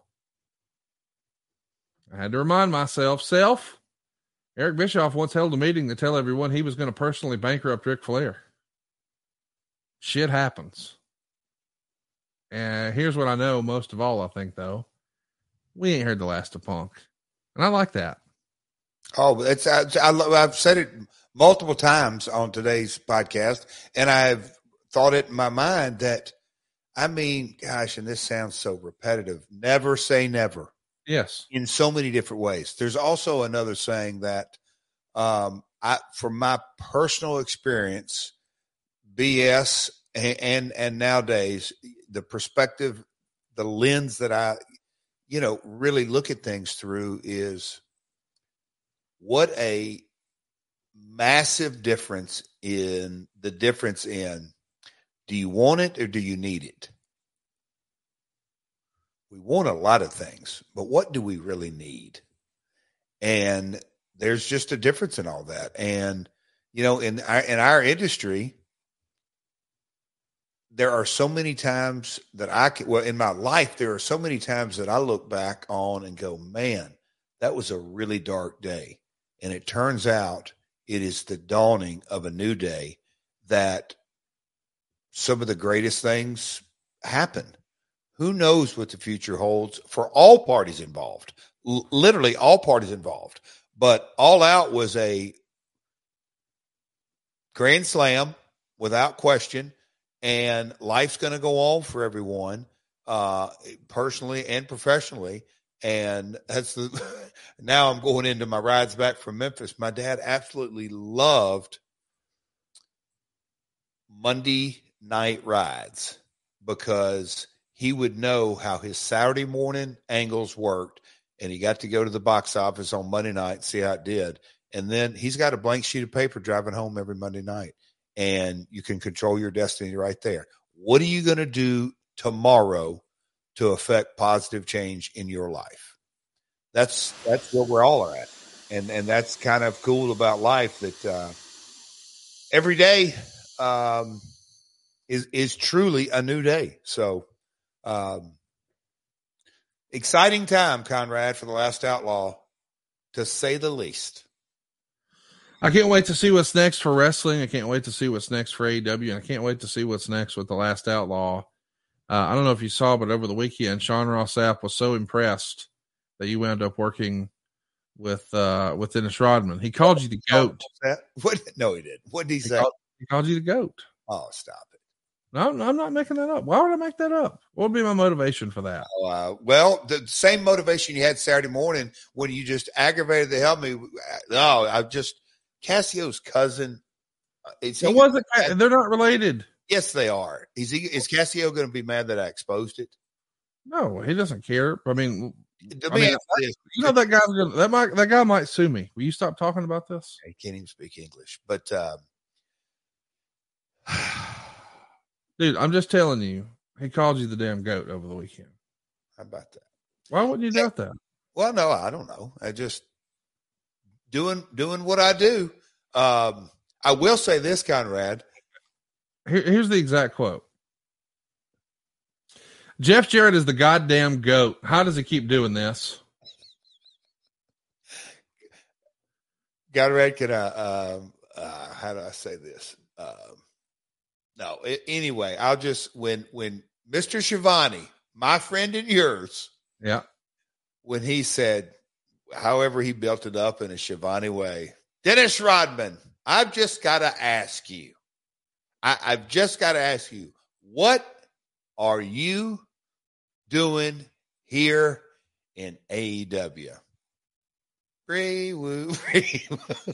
I had to remind myself, self, Eric Bischoff once held a meeting to tell everyone he was going to personally bankrupt Ric Flair. Shit happens. And here's what I know most of all, I think, though. We ain't heard the last of Punk. And I like that. Oh, it's I, I, I've said it multiple times on today's podcast, and I've thought it in my mind that, I mean, gosh, and this sounds so repetitive, never say never. Yes. In so many different ways. There's also another saying that, um, I, from my personal experience, B S and, and, and nowadays, the perspective, the lens that I, you know, really look at things through is what a massive difference in the difference in, do you want it or do you need it? We want a lot of things, but what do we really need? And there's just a difference in all that. And, you know, in our, in our industry, there are so many times that I can, well, in my life, there are so many times that I look back on and go, man, that was a really dark day. And it turns out it is the dawning of a new day that some of the greatest things happen. Who knows what the future holds for all parties involved, L- literally all parties involved. But All Out was a grand slam without question, and life's going to go on for everyone, uh, personally and professionally. And that's the, now I'm going into my rides back from Memphis. My dad absolutely loved Monday night rides because he would know how his Saturday morning angles worked, and he got to go to the box office on Monday night and see how it did. And then he's got a blank sheet of paper driving home every Monday night, and you can control your destiny right there. What are you going to do tomorrow to affect positive change in your life? That's that's where we're all at. And and that's kind of cool about life, that uh, every day um, is is truly a new day. So um, exciting time, Conrad, for The Last Outlaw, to say the least. I can't wait to see what's next for wrestling. I can't wait to see what's next for A E W, and I can't wait to see what's next with The Last Outlaw. Uh, I don't know if you saw, but over the weekend, Sean Ross Sapp was so impressed that you wound up working with uh, with Dennis Rodman. He called you the GOAT. What? No, he didn't. What did he, he say? Called, he called you the GOAT. Oh, stop it. No, no, I'm not making that up. Why would I make that up? What would be my motivation for that? Oh, uh, well, the same motivation you had Saturday morning when you just aggravated the hell out of me. No, I just Cassio's cousin. It's it wasn't. They're not related. Yes, they are. Is he? Is Cassio going to be mad that I exposed it? No, he doesn't care. I mean, I I mean mean you know that guy's gonna, that might that guy might sue me. Will you stop talking about this? He can't even speak English. But um, dude, I'm just telling you, he called you the damn GOAT over the weekend. How about that? Why wouldn't you doubt that? Well, no, I don't know. I just doing doing what I do. Um, I will say this, Conrad. Here, here's the exact quote. Jeff Jarrett is the goddamn GOAT. How does he keep doing this? Conrad, can I, um, uh, how do I say this? Um, no, it, anyway, I'll just, when, when Mister Schiavone, my friend and yours, yeah, when he said, however he built it up in a Schiavone way, Dennis Rodman, I've just got to ask you, I, I've just got to ask you, what are you doing here in A E W? Free woo, free woo.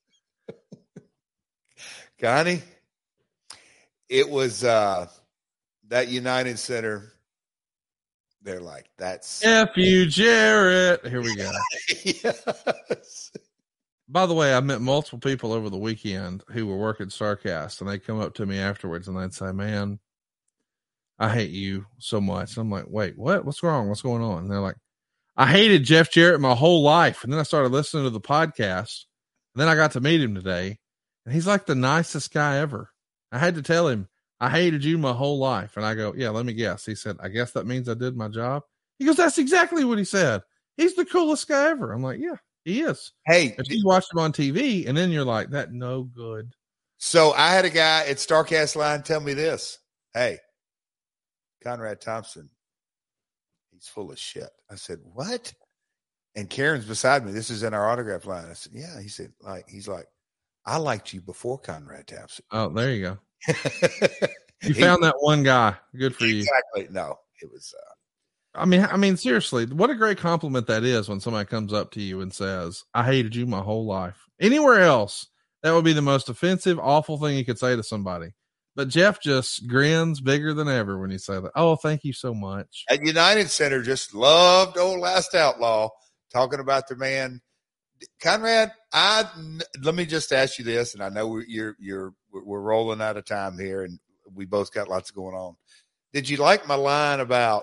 Connie, it was uh, that United Center. They're like, that's F you, Jarrett. Here we go. Yes. By the way, I met multiple people over the weekend who were working Starcast, and they come up to me afterwards and they'd say, man, I hate you so much. And I'm like, wait, what? What's wrong? What's going on? And they're like, I hated Jeff Jarrett my whole life. And then I started listening to the podcast. And then I got to meet him today. And he's like the nicest guy ever. I had to tell him, I hated you my whole life. And I go, yeah, let me guess. He said, I guess that means I did my job. He goes, that's exactly what he said. He's the coolest guy ever. I'm like, yeah, he is. Hey, if you watch him on T V and then you're like, that no good. So I had a guy at StarCast Line tell me this. Hey, Conrad Thompson, he's full of shit. I said, what? And Karen's beside me. This is in our autograph line. I said, yeah. He said, like, he's like, I liked you before Conrad Thompson. Oh, there you go. You found that one guy. Good for you. Exactly. No, it was. Uh, I mean, I mean, seriously, what a great compliment that is when somebody comes up to you and says, I hated you my whole life. Anywhere else, that would be the most offensive, awful thing you could say to somebody. But Jeff just grins bigger than ever when he said that. Oh, thank you so much. At United Center, just loved old Last Outlaw talking about the man. Conrad, I let me just ask you this, and I know we're you're you're we're rolling out of time here, and we both got lots going on. Did you like my line about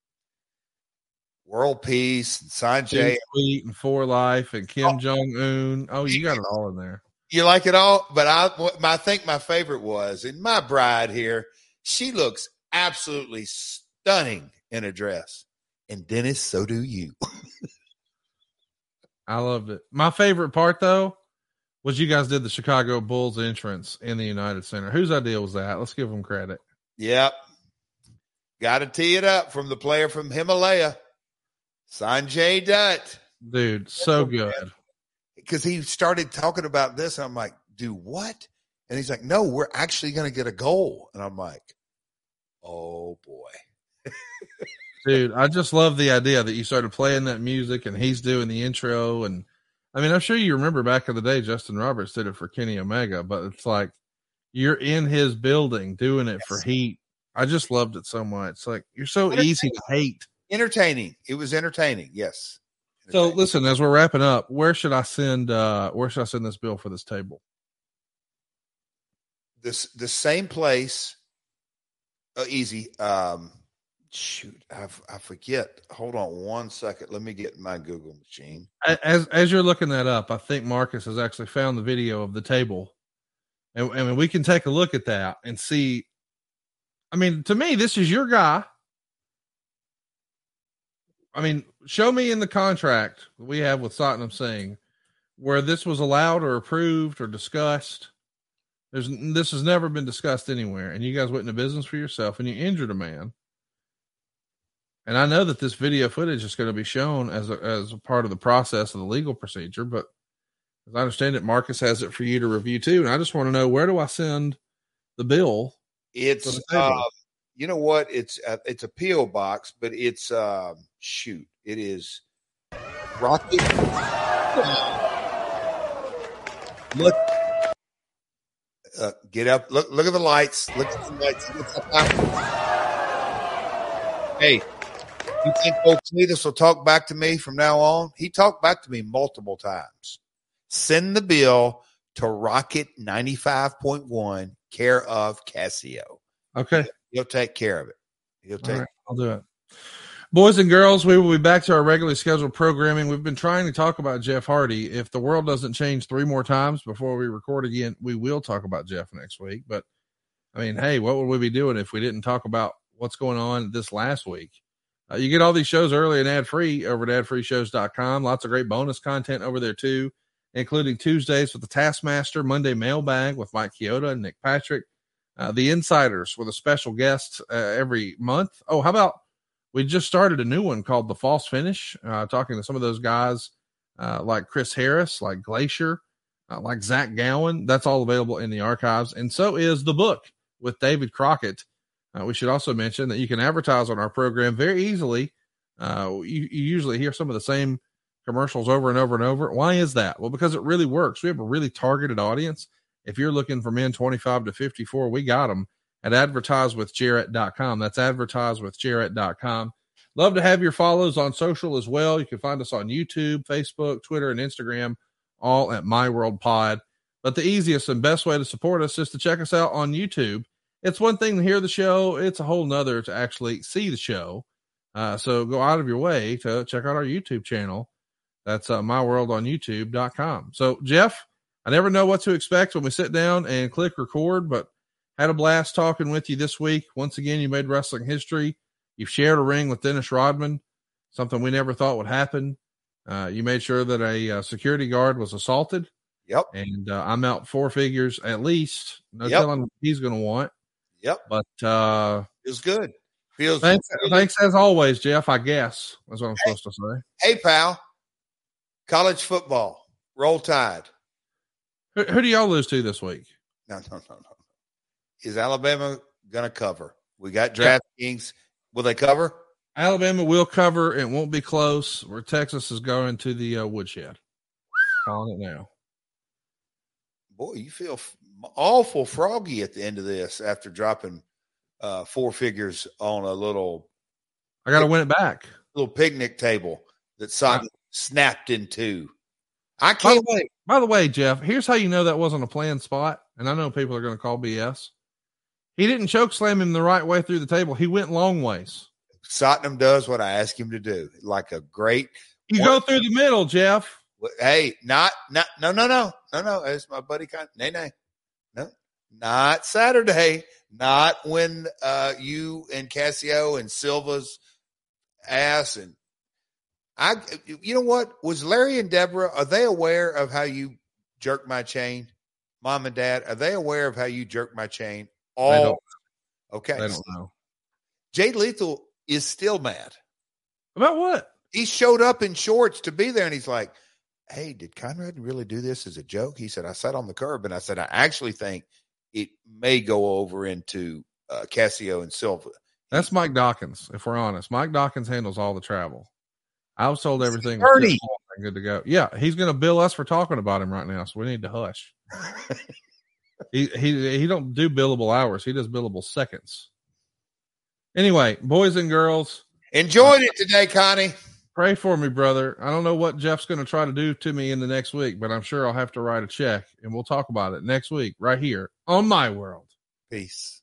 world peace and Sanjay Sweet and For Life and Kim oh. Jong Un? Oh, you got it all in there. You like it all, but I I think my favorite was, and my bride here, she looks absolutely stunning in a dress, and Dennis, so do you. I loved it. My favorite part, though, was you guys did the Chicago Bulls entrance in the United Center. Whose idea was that? Let's give them credit. Yep. Got to tee it up from the player from Himalaya, Sanjay Dutt. Dude, so good. Because he started talking about this, and I'm like, do what? And he's like, no, we're actually going to get a goal. And I'm like, oh, boy. Dude, I just love the idea that you started playing that music and he's doing the intro. And I mean, I'm sure you remember back in the day, Justin Roberts did it for Kenny Omega, but it's like you're in his building doing it yes. for heat. I just loved it so much. Like, you're so easy to hate. Entertaining. It was entertaining. Yes. So listen, as we're wrapping up, where should I send, uh, where should I send this bill for this table? This, the same place. Uh, easy. Um, Shoot, I, I forget. Hold on one second. Let me get my Google machine. As as you're looking that up, I think Marcus has actually found the video of the table, and, and we can take a look at that and see. I mean, to me, this is your guy. I mean, show me in the contract we have with Satnam Singh where this was allowed or approved or discussed. There's this has never been discussed anywhere, and you guys went into business for yourself, and you injured a man. And I know that this video footage is going to be shown as a, as a part of the process of the legal procedure, but as I understand it, Marcus has it for you to review too. And I just want to know, where do I send the bill? It's, uh, you know what? It's, uh, it's a P O box, but it's, uh, shoot, it is Rocky. Look, uh, get up. Look, look at the lights. Look at the lights. Hey. You think Coach Cletus will talk back to me from now on? He talked back to me multiple times. Send the bill to Rocket ninety-five point one, care of Casio. Okay. He'll take care of it. He'll take right, I'll do it. Boys and girls, we will be back to our regularly scheduled programming. We've been trying to talk about Jeff Hardy. If the world doesn't change three more times before we record again, we will talk about Jeff next week. But, I mean, hey, what would we be doing if we didn't talk about what's going on this last week? Uh, you get all these shows early and ad-free over at ad free shows dot com. Lots of great bonus content over there, too, including Tuesdays with the Taskmaster, Monday Mailbag with Mike Chioda and Nick Patrick, uh, the Insiders with a special guest uh, every month. Oh, how about we just started a new one called The False Finish, uh, talking to some of those guys uh, like Chris Harris, like Glacier, uh, like Zach Gowen. That's all available in the archives. And so is The Book with David Crockett. Uh, we should also mention that you can advertise on our program very easily. Uh, you, you usually hear some of the same commercials over and over and over. Why is that? Well, because it really works. We have a really targeted audience. If you're looking for men twenty-five to fifty-four, we got them at advertise with jarrett dot com. That's advertise with jarrett dot com. Love to have your follows on social as well. You can find us on YouTube, Facebook, Twitter, and Instagram, all at My World Pod. But the easiest and best way to support us is to check us out on YouTube. It's one thing to hear the show. It's a whole nother to actually see the show. Uh, so go out of your way to check out our YouTube channel. That's uh, my world on youtube dot com. So, Jeff, I never know what to expect when we sit down and click record, but Had a blast talking with you this week. Once again, you made wrestling history. You've shared a ring with Dennis Rodman, something we never thought would happen. Uh, you made sure that a uh, security guard was assaulted. Yep. And uh, I'm out four figures at least. No Yep. telling what he's going to want. Yep. But uh, feels good. Feels thanks, feels thanks as always, Jeff. I guess that's what I'm Hey. supposed to say. Hey, pal. College football. Roll Tide. Who, who do y'all lose to this week? No, no, no, no. Is Alabama going to cover? We got DraftKings. Will they cover? Alabama will cover. It won't be close. Where Texas is going to the uh, woodshed. Calling it now. Boy, you feel f- awful froggy at the end of this after dropping uh, four figures on a little I got to win it back. little picnic table that Sutton snapped in two. I By the can't way, by the way, Jeff, here's how you know that wasn't a planned spot. And I know people are going to call B S. He didn't choke slam him the right way through the table. He went long ways. Sottenham does what I ask him to do, like a great. You go through the middle, Jeff. Hey, not not no no no no no. As my buddy, con- nay nay, no, not Saturday. Not when uh, you and Cassio and Silva's ass and I. You know what? Was Larry and Deborah? Are they aware of how you jerk my chain? Mom and Dad, are they aware of how you jerk my chain? All They don't, okay. they don't know. Jay Lethal is still mad. About what? He showed up in shorts to be there, and he's like, hey, did Conrad really do this as a joke? He said, I sat on the curb, and I said, I actually think it may go over into uh, Cassio and Silva. That's Mike Dawkins, if we're honest. Mike Dawkins handles all the travel. I was told everything was Attorney. good, good to go. Yeah, he's going to bill us for talking about him right now, so we need to hush. he he he don't do billable hours. He does billable seconds. Anyway, boys and girls, Enjoyed it today, Connie. pray for me, brother. I don't know what Jeff's going to try to do to me in the next week, but I'm sure I'll have to write a check, and we'll talk about it next week right here on My World. Peace.